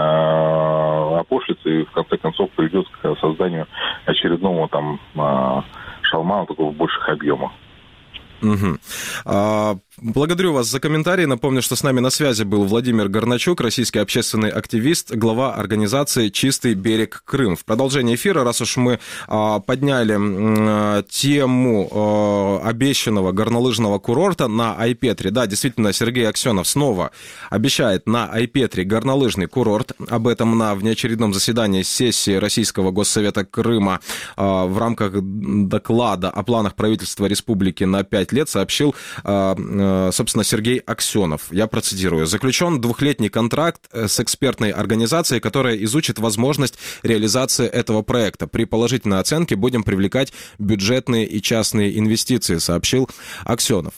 э, опошлится и, в конце концов, приведет к созданию очередного там э, шалмана, такого в больших объемах. Угу. А, благодарю вас за комментарий. Напомню, что с нами на связи был Владимир Горначук, российский общественный активист, глава организации «Чистый берег Крым». В продолжение эфира, раз уж мы а, подняли а, тему а, обещанного горнолыжного курорта на Айпетре, да, действительно, Сергей Аксенов снова обещает на Айпетре горнолыжный курорт. Об этом на внеочередном заседании сессии Российского Госсовета Крыма а, в рамках доклада о планах правительства республики на пять лет сообщил, собственно, Сергей Аксенов. Я процитирую. «Заключен двухлетний контракт с экспертной организацией, которая изучит возможность реализации этого проекта. При положительной оценке будем привлекать бюджетные и частные инвестиции», сообщил Аксенов.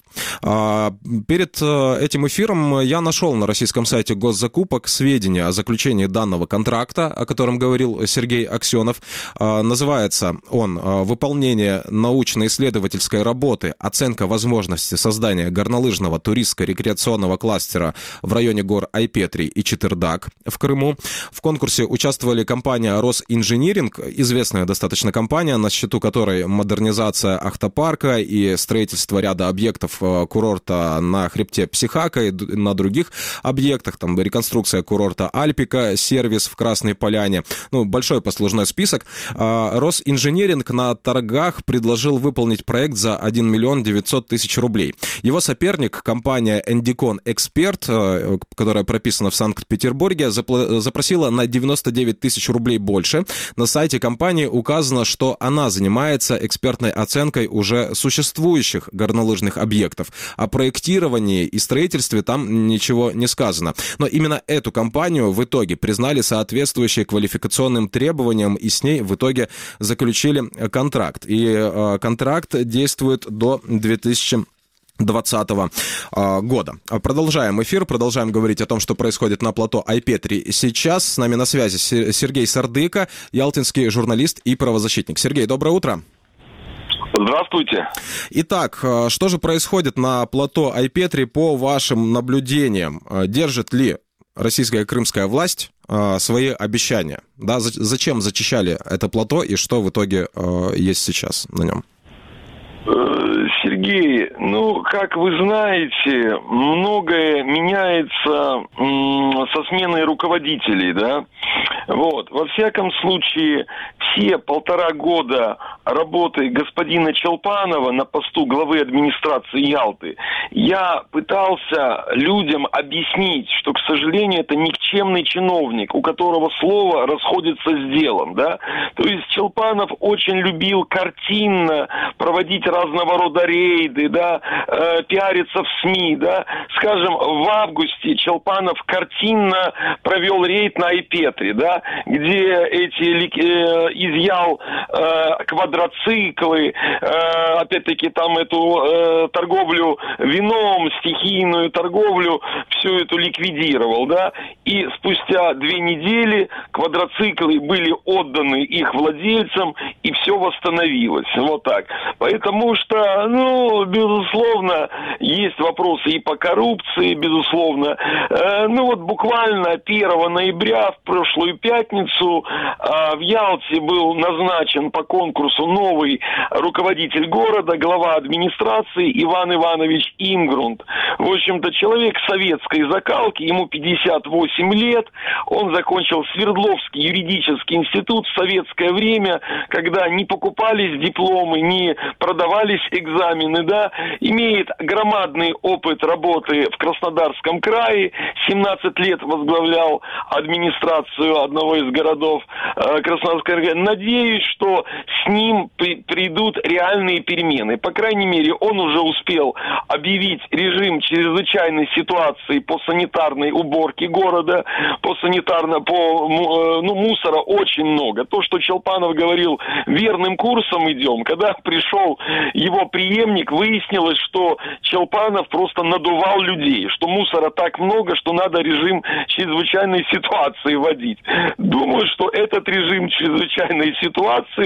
Перед этим эфиром я нашел на российском сайте госзакупок сведения о заключении данного контракта, о котором говорил Сергей Аксенов. Называется он «Выполнение научно-исследовательской работы, оценка возможности создания горнолыжного туристско-рекреационного кластера в районе гор Айпетри и Четырдак в Крыму». В конкурсе участвовали компания «Росинжиниринг», известная достаточно компания, на счету которой модернизация Ахтопарка и строительство ряда объектов курорта на хребте Психака и на других объектах, там реконструкция курорта Альпика, сервис в Красной Поляне. Ну, большой послужной список. «Росинжиниринг» на торгах предложил выполнить проект за один миллион девятьсот тысяч рублей. Его соперник, компания «Эндикон Эксперт», которая прописана в Санкт-Петербурге, запросила на девяносто девять тысяч рублей больше. На сайте компании указано, что она занимается экспертной оценкой уже существующих горнолыжных объектов. О проектировании и строительстве там ничего не сказано. Но именно эту компанию в итоге признали соответствующей квалификационным требованиям, и с ней в итоге заключили контракт. И контракт действует до две тысячи двадцатого года. Продолжаем эфир, продолжаем говорить о том, что происходит на плато Айпетри. Сейчас с нами на связи Сергей Сардыка, ялтинский журналист и правозащитник. Сергей, доброе утро. Здравствуйте. Итак, что же происходит на плато Айпетри по вашим наблюдениям? Держит ли российская и крымская власть свои обещания? Да, зачем зачищали это плато и что в итоге есть сейчас на нем? Сергей, ну, как вы знаете, многое меняется м- со сменой руководителей, да. Вот, во всяком случае, все полтора года работы господина Челпанова на посту главы администрации Ялты я пытался людям объяснить, что, к сожалению, это никчемный чиновник, у которого слово расходится с делом, да. То есть Челпанов очень любил картинно проводить разного рода рейды, да, э, пиариться в СМИ, да. Скажем, в августе Челпанов картинно провел рейд на Айпетри, да, где эти э, изъял э, квадроциклы, э, опять-таки там эту э, торговлю вином, стихийную торговлю, всю эту ликвидировал, да. И спустя две недели квадроциклы были отданы их владельцам, и все восстановилось. Вот так. Потому что, ну, безусловно, есть вопросы и по коррупции, безусловно. Э, ну вот буквально первого ноября, в прошлую пятницу, э, в Ялте был назначен по конкурсу новый руководитель города, глава администрации Иван Иванович Имгрунт. В общем-то, человек советской закалки, ему пятьдесят восемь лет, он закончил Свердловский юридический институт в советское время, когда не покупались дипломы, не продавались экзамены, да, имеет громадный опыт работы в Краснодарском крае, семнадцать лет возглавлял администрацию одного из городов э, Краснодарского края. Надеюсь, что с ним при, придут реальные перемены. По крайней мере, он уже успел объявить режим чрезвычайной ситуации по санитарной уборке города, по санитарно, по, ну, мусора очень много. То, что Челпанов говорил, верным курсом идем, когда пришел его преемник, выяснилось, что Челпанов просто надувал людей, что мусора так много, что надо режим чрезвычайной ситуации вводить. Думаю, что этот режим чрезвычайной ситуации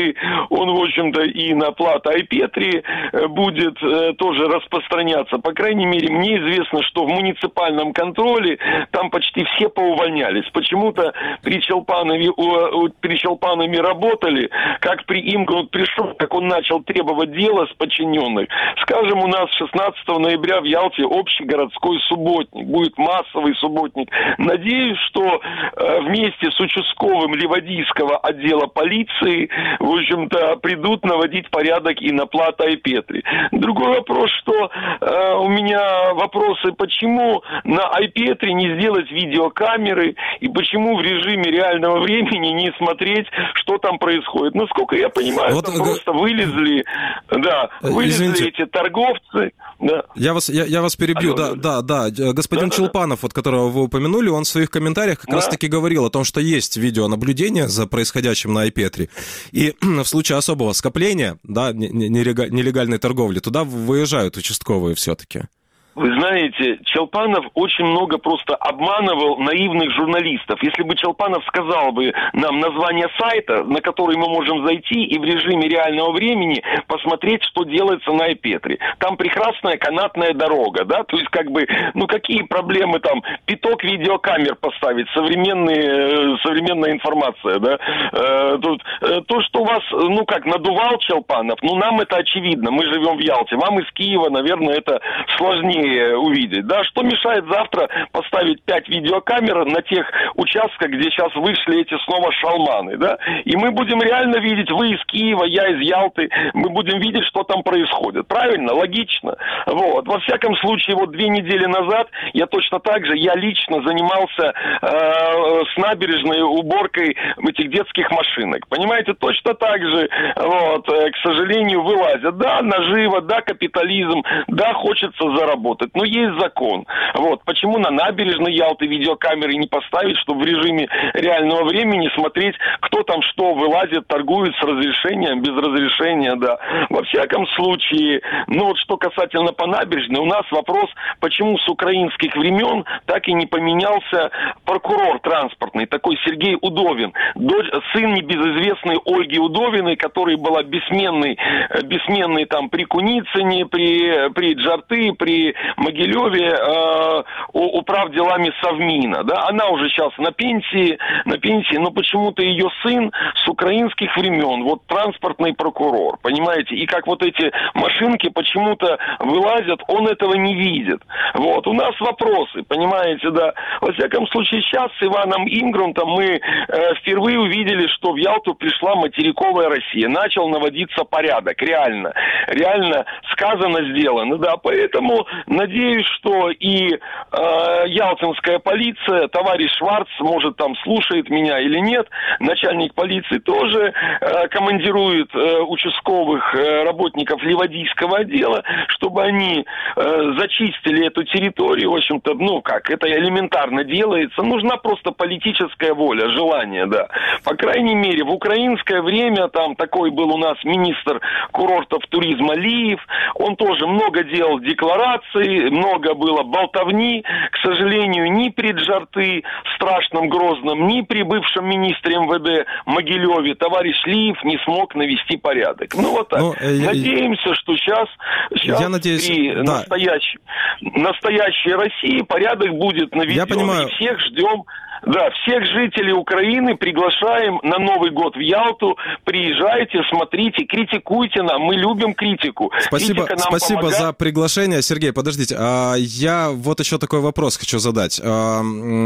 он, в общем-то, и на плато Айпетри будет тоже распространяться. По крайней мере, мне известно, что в муниципальном контроле там почти все поувольнялись. Почему-то при Челпанове, при Челпанове работали, как при Имгрун пришел, как он начал требовать дела с подчиненных. Скажем, у нас шестнадцатого ноября в Ялте общий городской субботник. Будет массовый субботник. Надеюсь, что э, вместе с участковым Ливадийского отдела полиции, в общем-то, придут наводить порядок и на плато Айпетри. Другой вопрос, что э, у меня вопросы, почему на Айпетри не сделать видеокамеры и почему в режиме реального времени не смотреть, что там происходит. Насколько я понимаю, вот, там г... просто вылезли, да, вылезли Извините. эти торговцы. Да. Я вас, я, я вас перебью, Алло, да, да, да. Господин да, Челпанов, да. вот которого вы упомянули, он в своих комментариях как да. раз-таки говорил о том, что есть видеонаблюдение за происходящим на Айпетри. И в случае особого скопления, да, нелегальной торговли, туда выезжают участковые все-таки. Вы знаете, Челпанов очень много просто обманывал наивных журналистов. Если бы Челпанов сказал бы нам название сайта, на который мы можем зайти и в режиме реального времени посмотреть, что делается на Айпетри. Там прекрасная канатная дорога, да, то есть как бы, ну какие проблемы там, пяток видеокамер поставить, современные, современная информация, да. Э, тут, э, то, что у вас, ну как, надувал Челпанов, ну нам это очевидно, мы живем в Ялте, вам из Киева, наверное, это сложнее увидеть, да, что мешает завтра поставить пять видеокамер на тех участках, где сейчас вышли эти снова шалманы, да, и мы будем реально видеть, вы из Киева, я из Ялты, мы будем видеть, что там происходит, правильно, логично, вот, во всяком случае, вот две недели назад я точно так же, я лично занимался э, с набережной уборкой этих детских машинок, понимаете, точно так же, вот, э, к сожалению, вылазят, да, наживо, да, капитализм, да, хочется заработать. Но есть закон. Вот. Почему на набережной Ялты видеокамеры не поставить, чтобы в режиме реального времени смотреть, кто там что вылазит, торгует с разрешением, без разрешения, да. Во всяком случае, ну вот что касательно по набережной, у нас вопрос, почему с украинских времен так и не поменялся прокурор транспортный, такой Сергей Удовин, дочь, сын небезызвестной Ольги Удовиной, которая была бессменной, бессменной там при Куницыне, при, при Джарты, при Могилеве э, управ делами Совмина, да, она уже сейчас на пенсии, на пенсии, но почему-то ее сын с украинских времен, вот транспортный прокурор, понимаете, и как вот эти машинки почему-то вылазят, он этого не видит. Вот, у нас вопросы, понимаете, да. Во всяком случае, сейчас с Иваном Имгрунтом мы э, впервые увидели, что в Ялту пришла материковая Россия, начал наводиться порядок, реально, реально сказано, сделано, да, поэтому надеюсь, что и э, ялтинская полиция, товарищ Шварц, может, там слушает меня или нет, начальник полиции тоже э, командирует э, участковых э, работников Ливадийского отдела, чтобы они э, зачистили эту территорию, в общем-то, ну как, это элементарно делается, нужна просто политическая воля, желание, да. По крайней мере, в украинское время, там такой был у нас министр курортов туризма Лиев, он тоже много делал деклараций, много было болтовни, к сожалению, ни при Джарты, страшном Грозном, ни при бывшем министре эм вэ дэ Могилеве товарищ Лиев не смог навести порядок. Ну вот так. Ну, э, Надеемся, что сейчас, сейчас я надеюсь, при да. настоящей, настоящей России порядок будет наведен. Я понимаю. И всех ждем. Да, всех жителей Украины приглашаем на Новый год в Ялту. Приезжайте, смотрите, критикуйте нам. Мы любим критику. Спасибо, спасибо помогает. За приглашение. Сергей, подождите, а я вот еще такой вопрос хочу задать. А,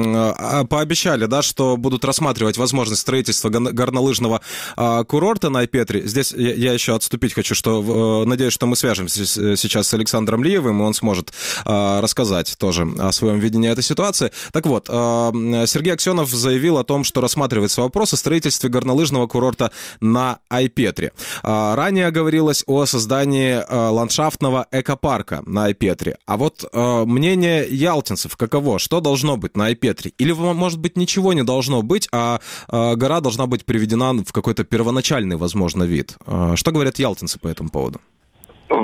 а, пообещали, да, что будут рассматривать возможность строительства горнолыжного а, курорта на Айпетри. Здесь я, я еще отступить хочу, что надеюсь, что мы свяжемся сейчас с Александром Лиевым, и он сможет а, рассказать тоже о своем видении этой ситуации. Так вот, а, Сергей Сергей Аксенов заявил о том, что рассматривается вопрос о строительстве горнолыжного курорта на Айпетри. Ранее говорилось о создании ландшафтного экопарка на Айпетри. А вот мнение ялтинцев каково? Что должно быть на Айпетри? Или, может быть, ничего не должно быть, а гора должна быть приведена в какой-то первоначальный, возможно, вид? Что говорят ялтинцы по этому поводу? Вы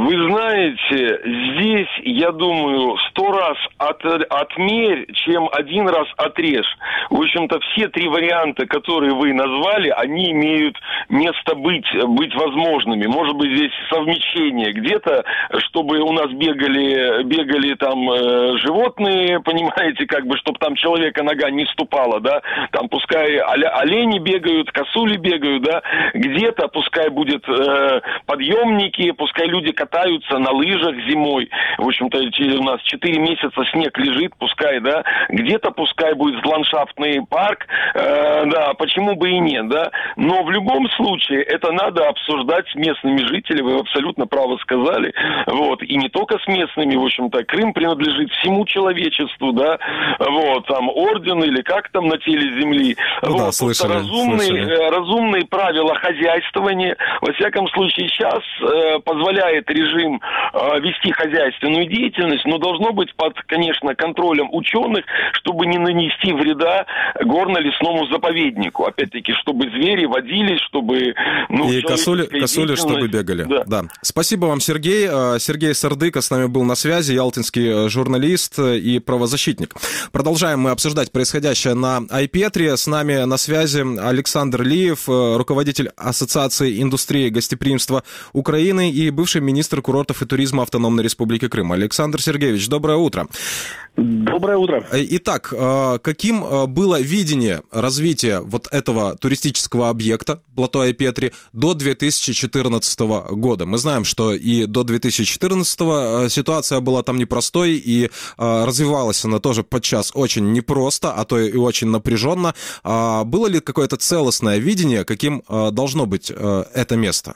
Вы знаете, здесь, я думаю, сто раз от, отмерь, чем один раз отрежь. В общем-то, все три варианта, которые вы назвали, они имеют место быть, быть возможными. Может быть, здесь совмещение. Где-то, чтобы у нас бегали, бегали там э, животные, понимаете, как бы, чтобы там человека нога не ступала, да, там пускай олени бегают, косули бегают, да, где-то пускай будет э, подъемники, пускай люди катаются на лыжах зимой, в общем-то, у нас четыре месяца снег лежит, пускай, да, где-то пускай будет ландшафтный парк, э, да, почему бы и нет, да, но в любом случае это надо обсуждать с местными жителями, вы абсолютно право сказали, вот, и не только с местными, в общем-то, Крым принадлежит всему человечеству, да, вот, там, орден или как там на теле земли, ну, вот, да, слышали, разумные, слышали. разумные правила хозяйствования, во всяком случае, сейчас э, позволяет режим э, вести хозяйственную деятельность, но должно быть под, конечно, контролем ученых, чтобы не нанести вреда горно-лесному заповеднику. Опять-таки, чтобы звери водились, чтобы... Ну, и косули, косули чтобы бегали. Да. Да. Спасибо вам, Сергей. Сергей Сардыка с нами был на связи, ялтинский журналист и правозащитник. Продолжаем мы обсуждать происходящее на Айпетре. С нами на связи Александр Лиев, руководитель Ассоциации индустрии гостеприимства Украины и бывший министр курортов и туризма Автономной Республики Крым. Александр Сергеевич, доброе утро. Доброе утро. Итак, каким было видение развития вот этого туристического объекта, плато Айпетри, до две тысячи четырнадцатого года? Мы знаем, что и до две тысячи четырнадцатого ситуация была там непростой, и развивалась она тоже подчас очень непросто, а то и очень напряженно. Было ли какое-то целостное видение, каким должно быть это место?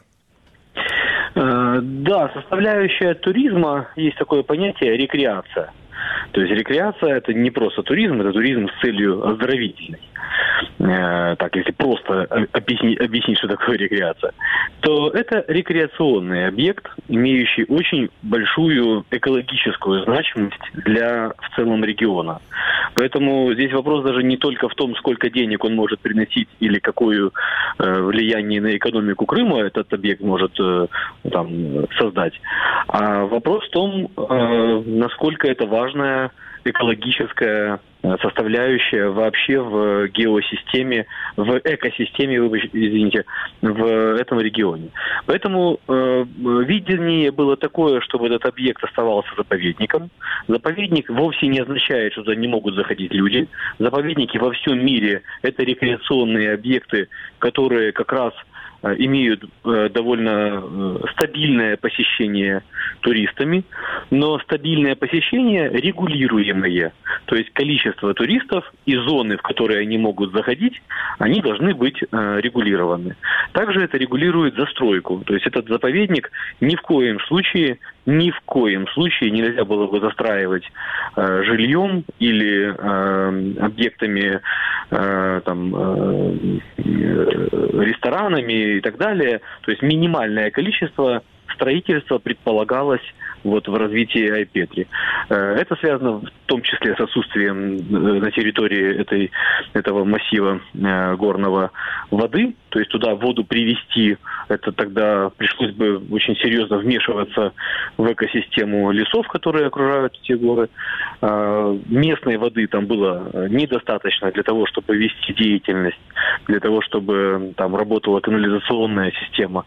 Да, составляющая туризма, есть такое понятие рекреация. То есть рекреация – это не просто туризм, это туризм с целью оздоровительной. Э, так, если просто объяснить, объяснить, что такое рекреация, то это рекреационный объект, имеющий очень большую экологическую значимость для в целом региона. Поэтому здесь вопрос даже не только в том, сколько денег он может приносить или какое э, влияние на экономику Крыма этот объект может э, там, создать, а вопрос в том, э, насколько это важная экологическая составляющая вообще в геосистеме, в экосистеме, извините, в этом регионе. Поэтому э, видение было такое, чтобы этот объект оставался заповедником. Заповедник вовсе не означает, что туда не могут заходить люди. Заповедники во всем мире – это рекреационные объекты, которые как раз имеют э, довольно э, стабильное посещение туристами, но стабильное посещение регулируемое. То есть количество туристов и зоны, в которые они могут заходить, они должны быть э, регулированы. Также это регулирует застройку. То есть этот заповедник ни в коем случае, ни в коем случае нельзя было бы застраивать э, жильем или э, объектами, э, там, э, ресторанами и так далее. То есть минимальное количество строительства предполагалось вот в развитии Айпетри. Это связано в том числе с отсутствием на территории этой, этого массива горного воды. То есть туда воду привезти, это тогда пришлось бы очень серьезно вмешиваться в экосистему лесов, которые окружают эти горы. Местной воды там было недостаточно для того, чтобы вести деятельность, для того, чтобы там работала канализационная система.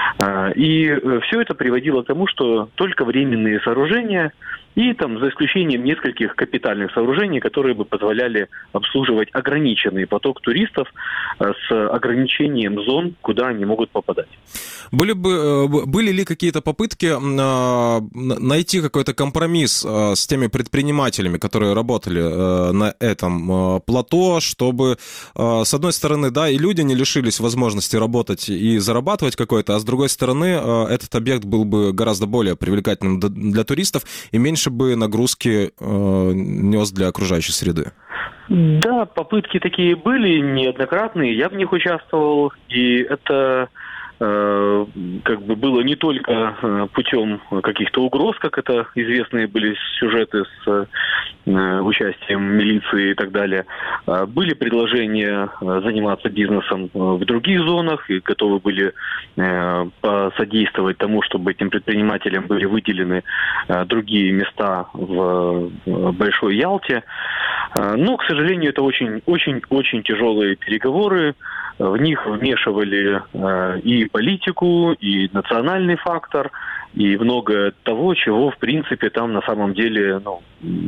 И все это приводило к тому, что только временные сооружения и там за исключением нескольких капитальных сооружений, которые бы позволяли обслуживать ограниченный поток туристов с ограничением зон, куда они могут попадать. Были, бы, были ли какие-то попытки найти какой-то компромисс с теми предпринимателями, которые работали на этом плато, чтобы, с одной стороны, да, и люди не лишились возможности работать и зарабатывать какой-то, а с другой стороны, этот объект был бы гораздо более привлекательным для туристов и меньше бы нагрузки нес для окружающей среды? Да, попытки такие были неоднократные, я в них участвовал, и это э, как бы было не только путем каких-то угроз, как это известные были сюжеты с участием милиции и так далее. Были предложения заниматься бизнесом в других зонах и готовы были посодействовать тому, чтобы этим предпринимателям были выделены другие места в Большой Ялте. Но, к сожалению, это очень-очень-очень тяжелые переговоры. В них вмешивали и политику, и национальный фактор, и многое того, чего, в принципе, там на самом деле ну,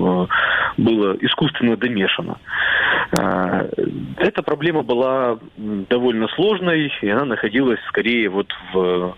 было искусственно домешано. Эта проблема была довольно сложной, и она находилась скорее вот в,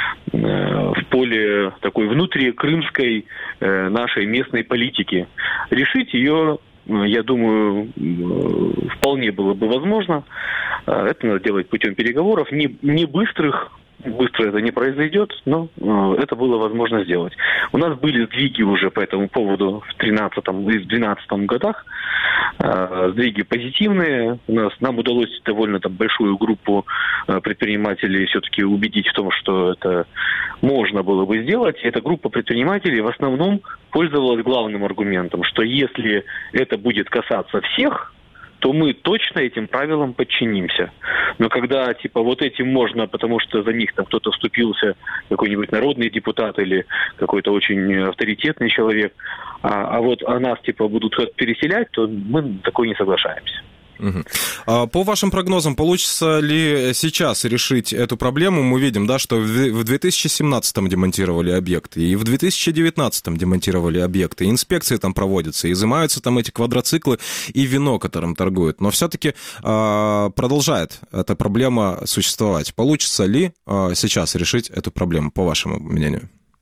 в поле такой внутрикрымской нашей местной политики. Решить ее, я думаю, вполне было бы возможно. Это надо делать путем переговоров, не, не быстрых. Быстро это не произойдет, но э, это было возможно сделать. У нас были сдвиги уже по этому поводу в тринадцатом и в двенадцатом годах. Э, сдвиги позитивные. У нас, нам удалось довольно там, большую группу э, предпринимателей все-таки убедить в том, что это можно было бы сделать. И эта группа предпринимателей в основном пользовалась главным аргументом, что если это будет касаться всех, то мы точно этим правилам подчинимся. Но когда, типа, вот этим можно, потому что за них там кто-то вступился, какой-нибудь народный депутат или какой-то очень авторитетный человек, а, а вот о нас, типа, будут переселять, то мы на такое не соглашаемся. Угу. По вашим прогнозам, получится ли сейчас решить эту проблему? Мы видим, да, что в две тысячи семнадцатом демонтировали объекты, и в две тысячи девятнадцатом демонтировали объекты. Инспекции там проводятся, изымаются там эти квадроциклы и вино, которым торгуют. Но все-таки э, продолжает эта проблема существовать. Получится ли э, сейчас решить эту проблему, по вашему мнению?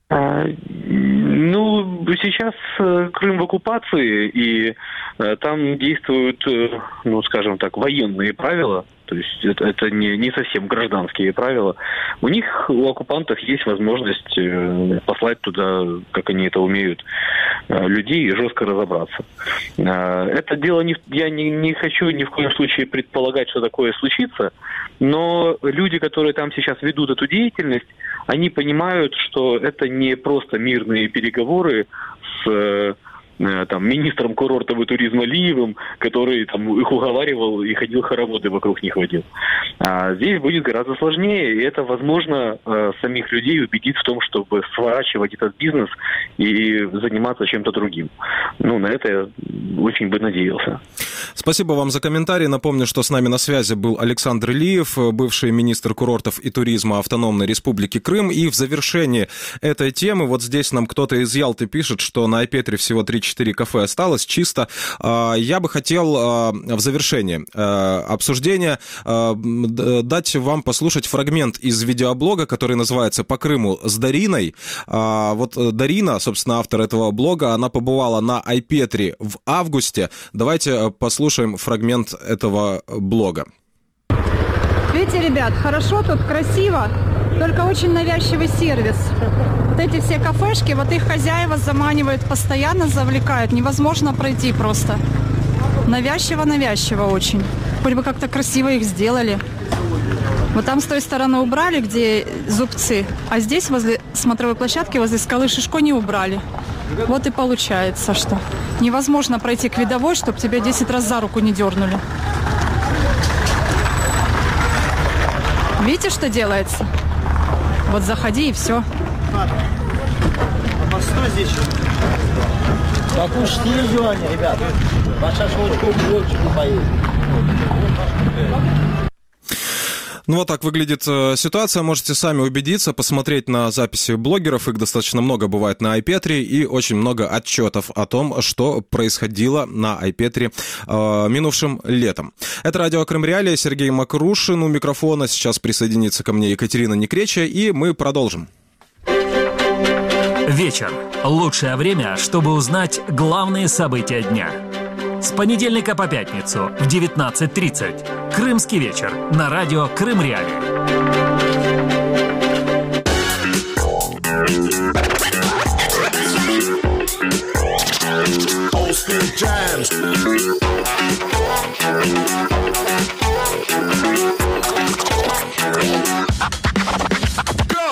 Ну, сейчас Крым в оккупации, и там действуют, ну, скажем так, военные правила. То есть это, это не, не совсем гражданские правила. У них, у оккупантов, есть возможность послать туда, как они это умеют, людей и жестко разобраться. Это дело, не, я не, не хочу ни в коем случае предполагать, что такое случится, но люди, которые там сейчас ведут эту деятельность, они понимают, что это не просто мирные переговоры с там, министром курортов и туризма Лиевым, который там их уговаривал и ходил хороводы вокруг них водил. А здесь будет гораздо сложнее, и это, возможно, самих людей убедит в том, чтобы сворачивать этот бизнес и заниматься чем-то другим. Ну, на это я очень бы надеялся. Спасибо вам за комментарий. Напомню, что с нами на связи был Александр Лиев, бывший министр курортов и туризма Автономной Республики Крым. И в завершении этой темы, вот здесь нам кто-то из Ялты пишет, что на Айпетре всего три-четыре кафе осталось, чисто. Я бы хотел в завершении обсуждения дать вам послушать фрагмент из видеоблога, который называется «По Крыму с Дариной». Вот Дарина, собственно, автор этого блога, она побывала на Айпетре в августе. Давайте послушаем фрагмент этого блога. Видите, ребят, хорошо тут, красиво, только очень навязчивый сервис. Вот эти все кафешки, вот их хозяева заманивают, постоянно завлекают. Невозможно пройти просто. Навязчиво-навязчиво очень. Хоть бы как-то красиво их сделали. Вот там с той стороны убрали, где зубцы, а здесь возле смотровой площадки, возле скалы Шишко не убрали. Вот и получается, что невозможно пройти к видовой, чтобы тебя десять раз за руку не дернули. Видите, что делается? Вот заходи и все. Что здесь? Покушайте регионе, ребят. Ваша шашлычку в поедет. Ну, вот так выглядит ситуация. Можете сами убедиться, посмотреть на записи блогеров. Их достаточно много бывает на Айпетре, и очень много отчетов о том, что происходило на Айпетре э, минувшим летом. Это радио Крым Реалии. Сергей Макрушин у микрофона. Сейчас присоединится ко мне Екатерина Некреча, и мы продолжим. Вечер. Лучшее время, чтобы узнать главные события дня. С понедельника по пятницу в девятнадцать тридцать. Крымский вечер на радио Крым Реалии. Go!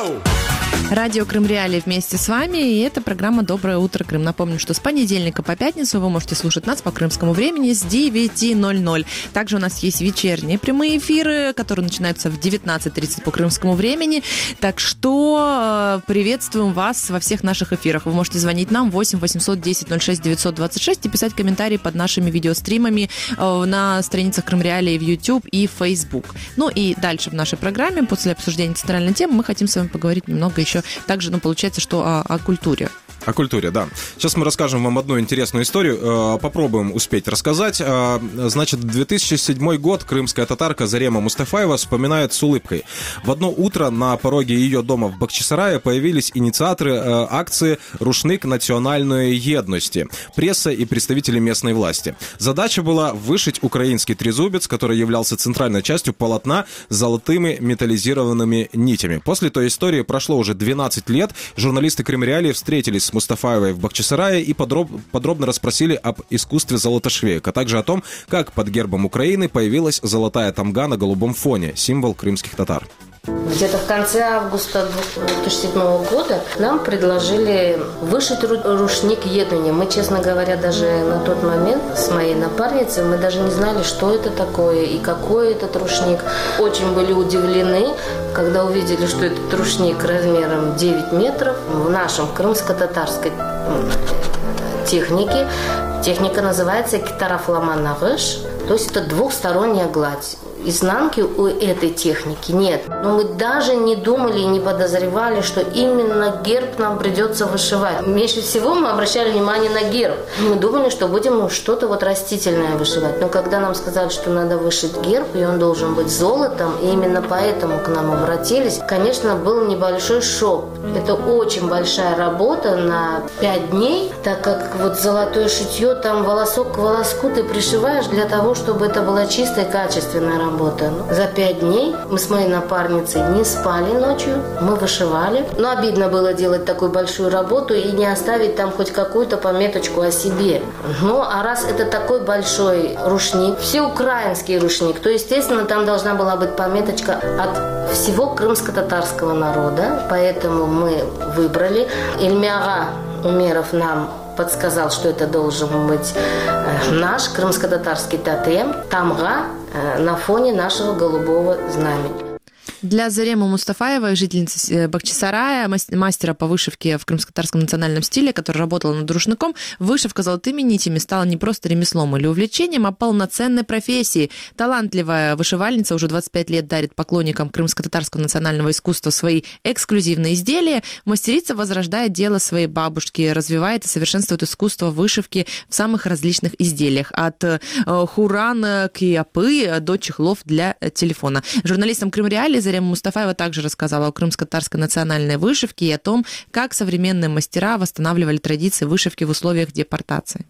Радио Крым Реалии вместе с вами, и это программа «Доброе утро, Крым». Напомню, что с понедельника по пятницу вы можете слушать нас по крымскому времени с девяти ноль-ноль. Также у нас есть вечерние прямые эфиры, которые начинаются в девятнадцать тридцать по крымскому времени. Так что приветствуем вас во всех наших эфирах. Вы можете звонить нам восемь восемьсот десять ноль шесть девятьсот двадцать шесть и писать комментарии под нашими видеостримами на страницах Крым Реалии в YouTube и Facebook. Ну и дальше в нашей программе, после обсуждения центральной темы, мы хотим с вами поговорить немного еще также, ну, получается, что о, о культуре. О культуре, да. Сейчас мы расскажем вам одну интересную историю. Попробуем успеть рассказать. Значит, две тысячи седьмой год крымская татарка Зарема Мустафаева вспоминает с улыбкой. В одно утро на пороге ее дома в Бахчисарае появились инициаторы акции «Рушник национальной едности», пресса и представители местной власти. Задача была вышить украинский трезубец, который являлся центральной частью полотна с золотыми металлизированными нитями. После той истории прошло уже двенадцать лет. Журналисты Крым Реалии встретились с Мустафаевой в Бахчисарае и подроб, подробно расспросили об искусстве золотошвеек, а также о том, как под гербом Украины появилась золотая тамга на голубом фоне, символ крымских татар. Где-то в конце августа две тысячи седьмого года нам предложили вышить рушник едания. Мы, честно говоря, даже на тот момент с моей напарницей, мы даже не знали, что это такое и какой этот рушник. Очень были удивлены, когда увидели, что этот рушник размером девять метров в нашем крымско-татарской технике. Техника называется китарафламанагыш, то есть это двухсторонняя гладь. Изнанки у этой техники нет. Но мы даже не думали и не подозревали, что именно герб нам придется вышивать. Меньше всего мы обращали внимание на герб. Мы думали, что будем что-то вот растительное вышивать. Но когда нам сказали, что надо вышить герб, и он должен быть золотом, и именно поэтому к нам обратились, конечно, был небольшой шок. Это очень большая работа на пять дней, так как вот золотое шитье, там волосок к волоску ты пришиваешь для того, чтобы это была чистая и качественная работа. Работа. За пять дней мы с моей напарницей не спали ночью, мы вышивали. Но обидно было делать такую большую работу и не оставить там хоть какую-то пометочку о себе. Ну, а раз это такой большой рушник, всеукраинский рушник, то, естественно, там должна была быть пометочка от всего крымско-татарского народа. Поэтому мы выбрали. Ильмяга Умеров нам подсказал, что это должен быть наш крымско-татарский тотем, тамга, на фоне нашего голубого знамени. Для Заремы Мустафаевой, жительницы Бахчисарая, мастера по вышивке в крымско-татарском национальном стиле, которая работала над рушником, вышивка золотыми нитями стала не просто ремеслом или увлечением, а полноценной профессией. Талантливая вышивальница уже двадцать пять лет дарит поклонникам крымско-татарского национального искусства свои эксклюзивные изделия. Мастерица возрождает дело своей бабушки, развивает и совершенствует искусство вышивки в самых различных изделиях. От хуран к япы до чехлов для телефона. Журналистам Крым Реалии Зарема Мустафаева также рассказала о крымско-татарской национальной вышивке и о том, как современные мастера восстанавливали традиции вышивки в условиях депортации.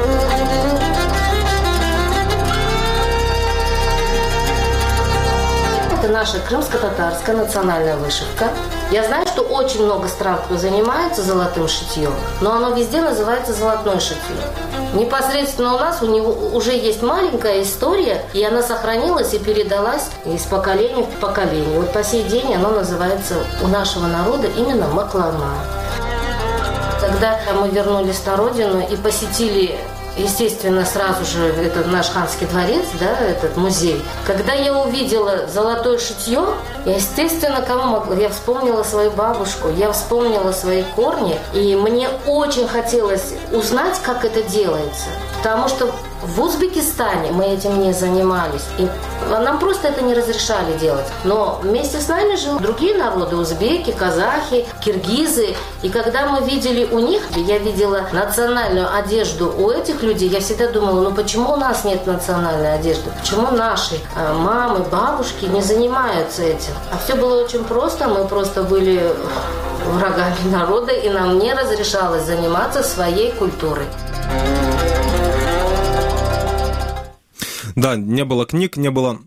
Это наша крымско-татарская национальная вышивка. Я знаю, что очень много стран, кто занимается золотым шитьем, но оно везде называется золотное шитье. Непосредственно у нас у него уже есть маленькая история, и она сохранилась и передалась из поколения в поколение. Вот по сей день оно называется у нашего народа именно маклана. Когда мы вернулись на родину и посетили, естественно, сразу же этот наш ханский дворец, да, этот музей. Когда я увидела золотое шитье, я, естественно, кому могла, я вспомнила свою бабушку, я вспомнила свои корни, и мне очень хотелось узнать, как это делается. Потому что в Узбекистане мы этим не занимались, и нам просто это не разрешали делать. Но вместе с нами жили другие народы, узбеки, казахи, киргизы. И когда мы видели у них, я видела национальную одежду у этих людей, я всегда думала, ну почему у нас нет национальной одежды? Почему наши мамы, бабушки не занимаются этим? А все было очень просто, мы просто были врагами народа, и нам не разрешалось заниматься своей культурой. Да, не было книг, не было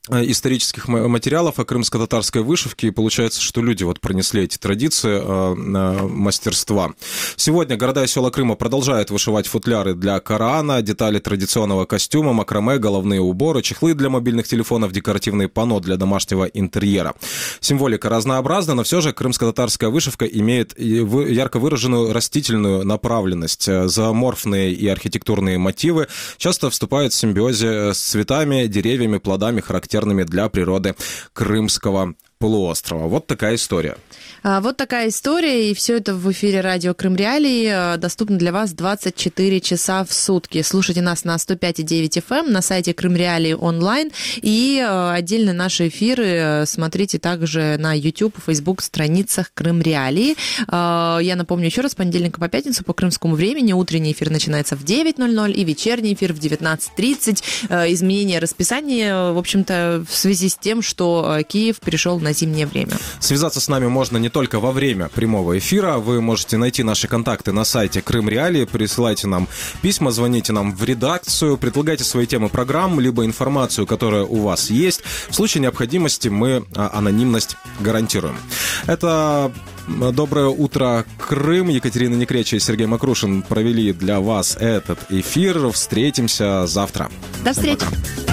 исторических материалов о крымско-татарской вышивке, и получается, что люди вот пронесли эти традиции э, мастерства. Сегодня города и села Крыма продолжают вышивать футляры для Корана, детали традиционного костюма, макраме, головные уборы, чехлы для мобильных телефонов, декоративные панно для домашнего интерьера. Символика разнообразна, но все же крымско-татарская вышивка имеет ярко выраженную растительную направленность. Зооморфные и архитектурные мотивы часто вступают в симбиозе с цветами, деревьями, плодами, характерными для природы Крымского полуострова. Вот такая история. Вот такая история, и все это в эфире радио Крым Реалии доступно для вас двадцать четыре часа в сутки. Слушайте нас на сто пять и девять эф эм, на сайте Крым Реалии онлайн, и отдельно наши эфиры смотрите также на YouTube и Facebook страницах Крым Реалии. Я напомню еще раз, с понедельника по пятницу по крымскому времени утренний эфир начинается в девять ноль ноль и вечерний эфир в девятнадцать тридцать. Изменение расписания, в общем-то, в связи с тем, что Киев перешел на зимнее время. Связаться с нами можно не только во время прямого эфира. Вы можете найти наши контакты на сайте Крым Реалии, присылайте нам письма, звоните нам в редакцию, предлагайте свои темы программ, либо информацию, которая у вас есть. В случае необходимости мы анонимность гарантируем. Это «Доброе утро, Крым». Екатерина Некреча и Сергей Макрушин провели для вас этот эфир. Встретимся завтра. До встречи.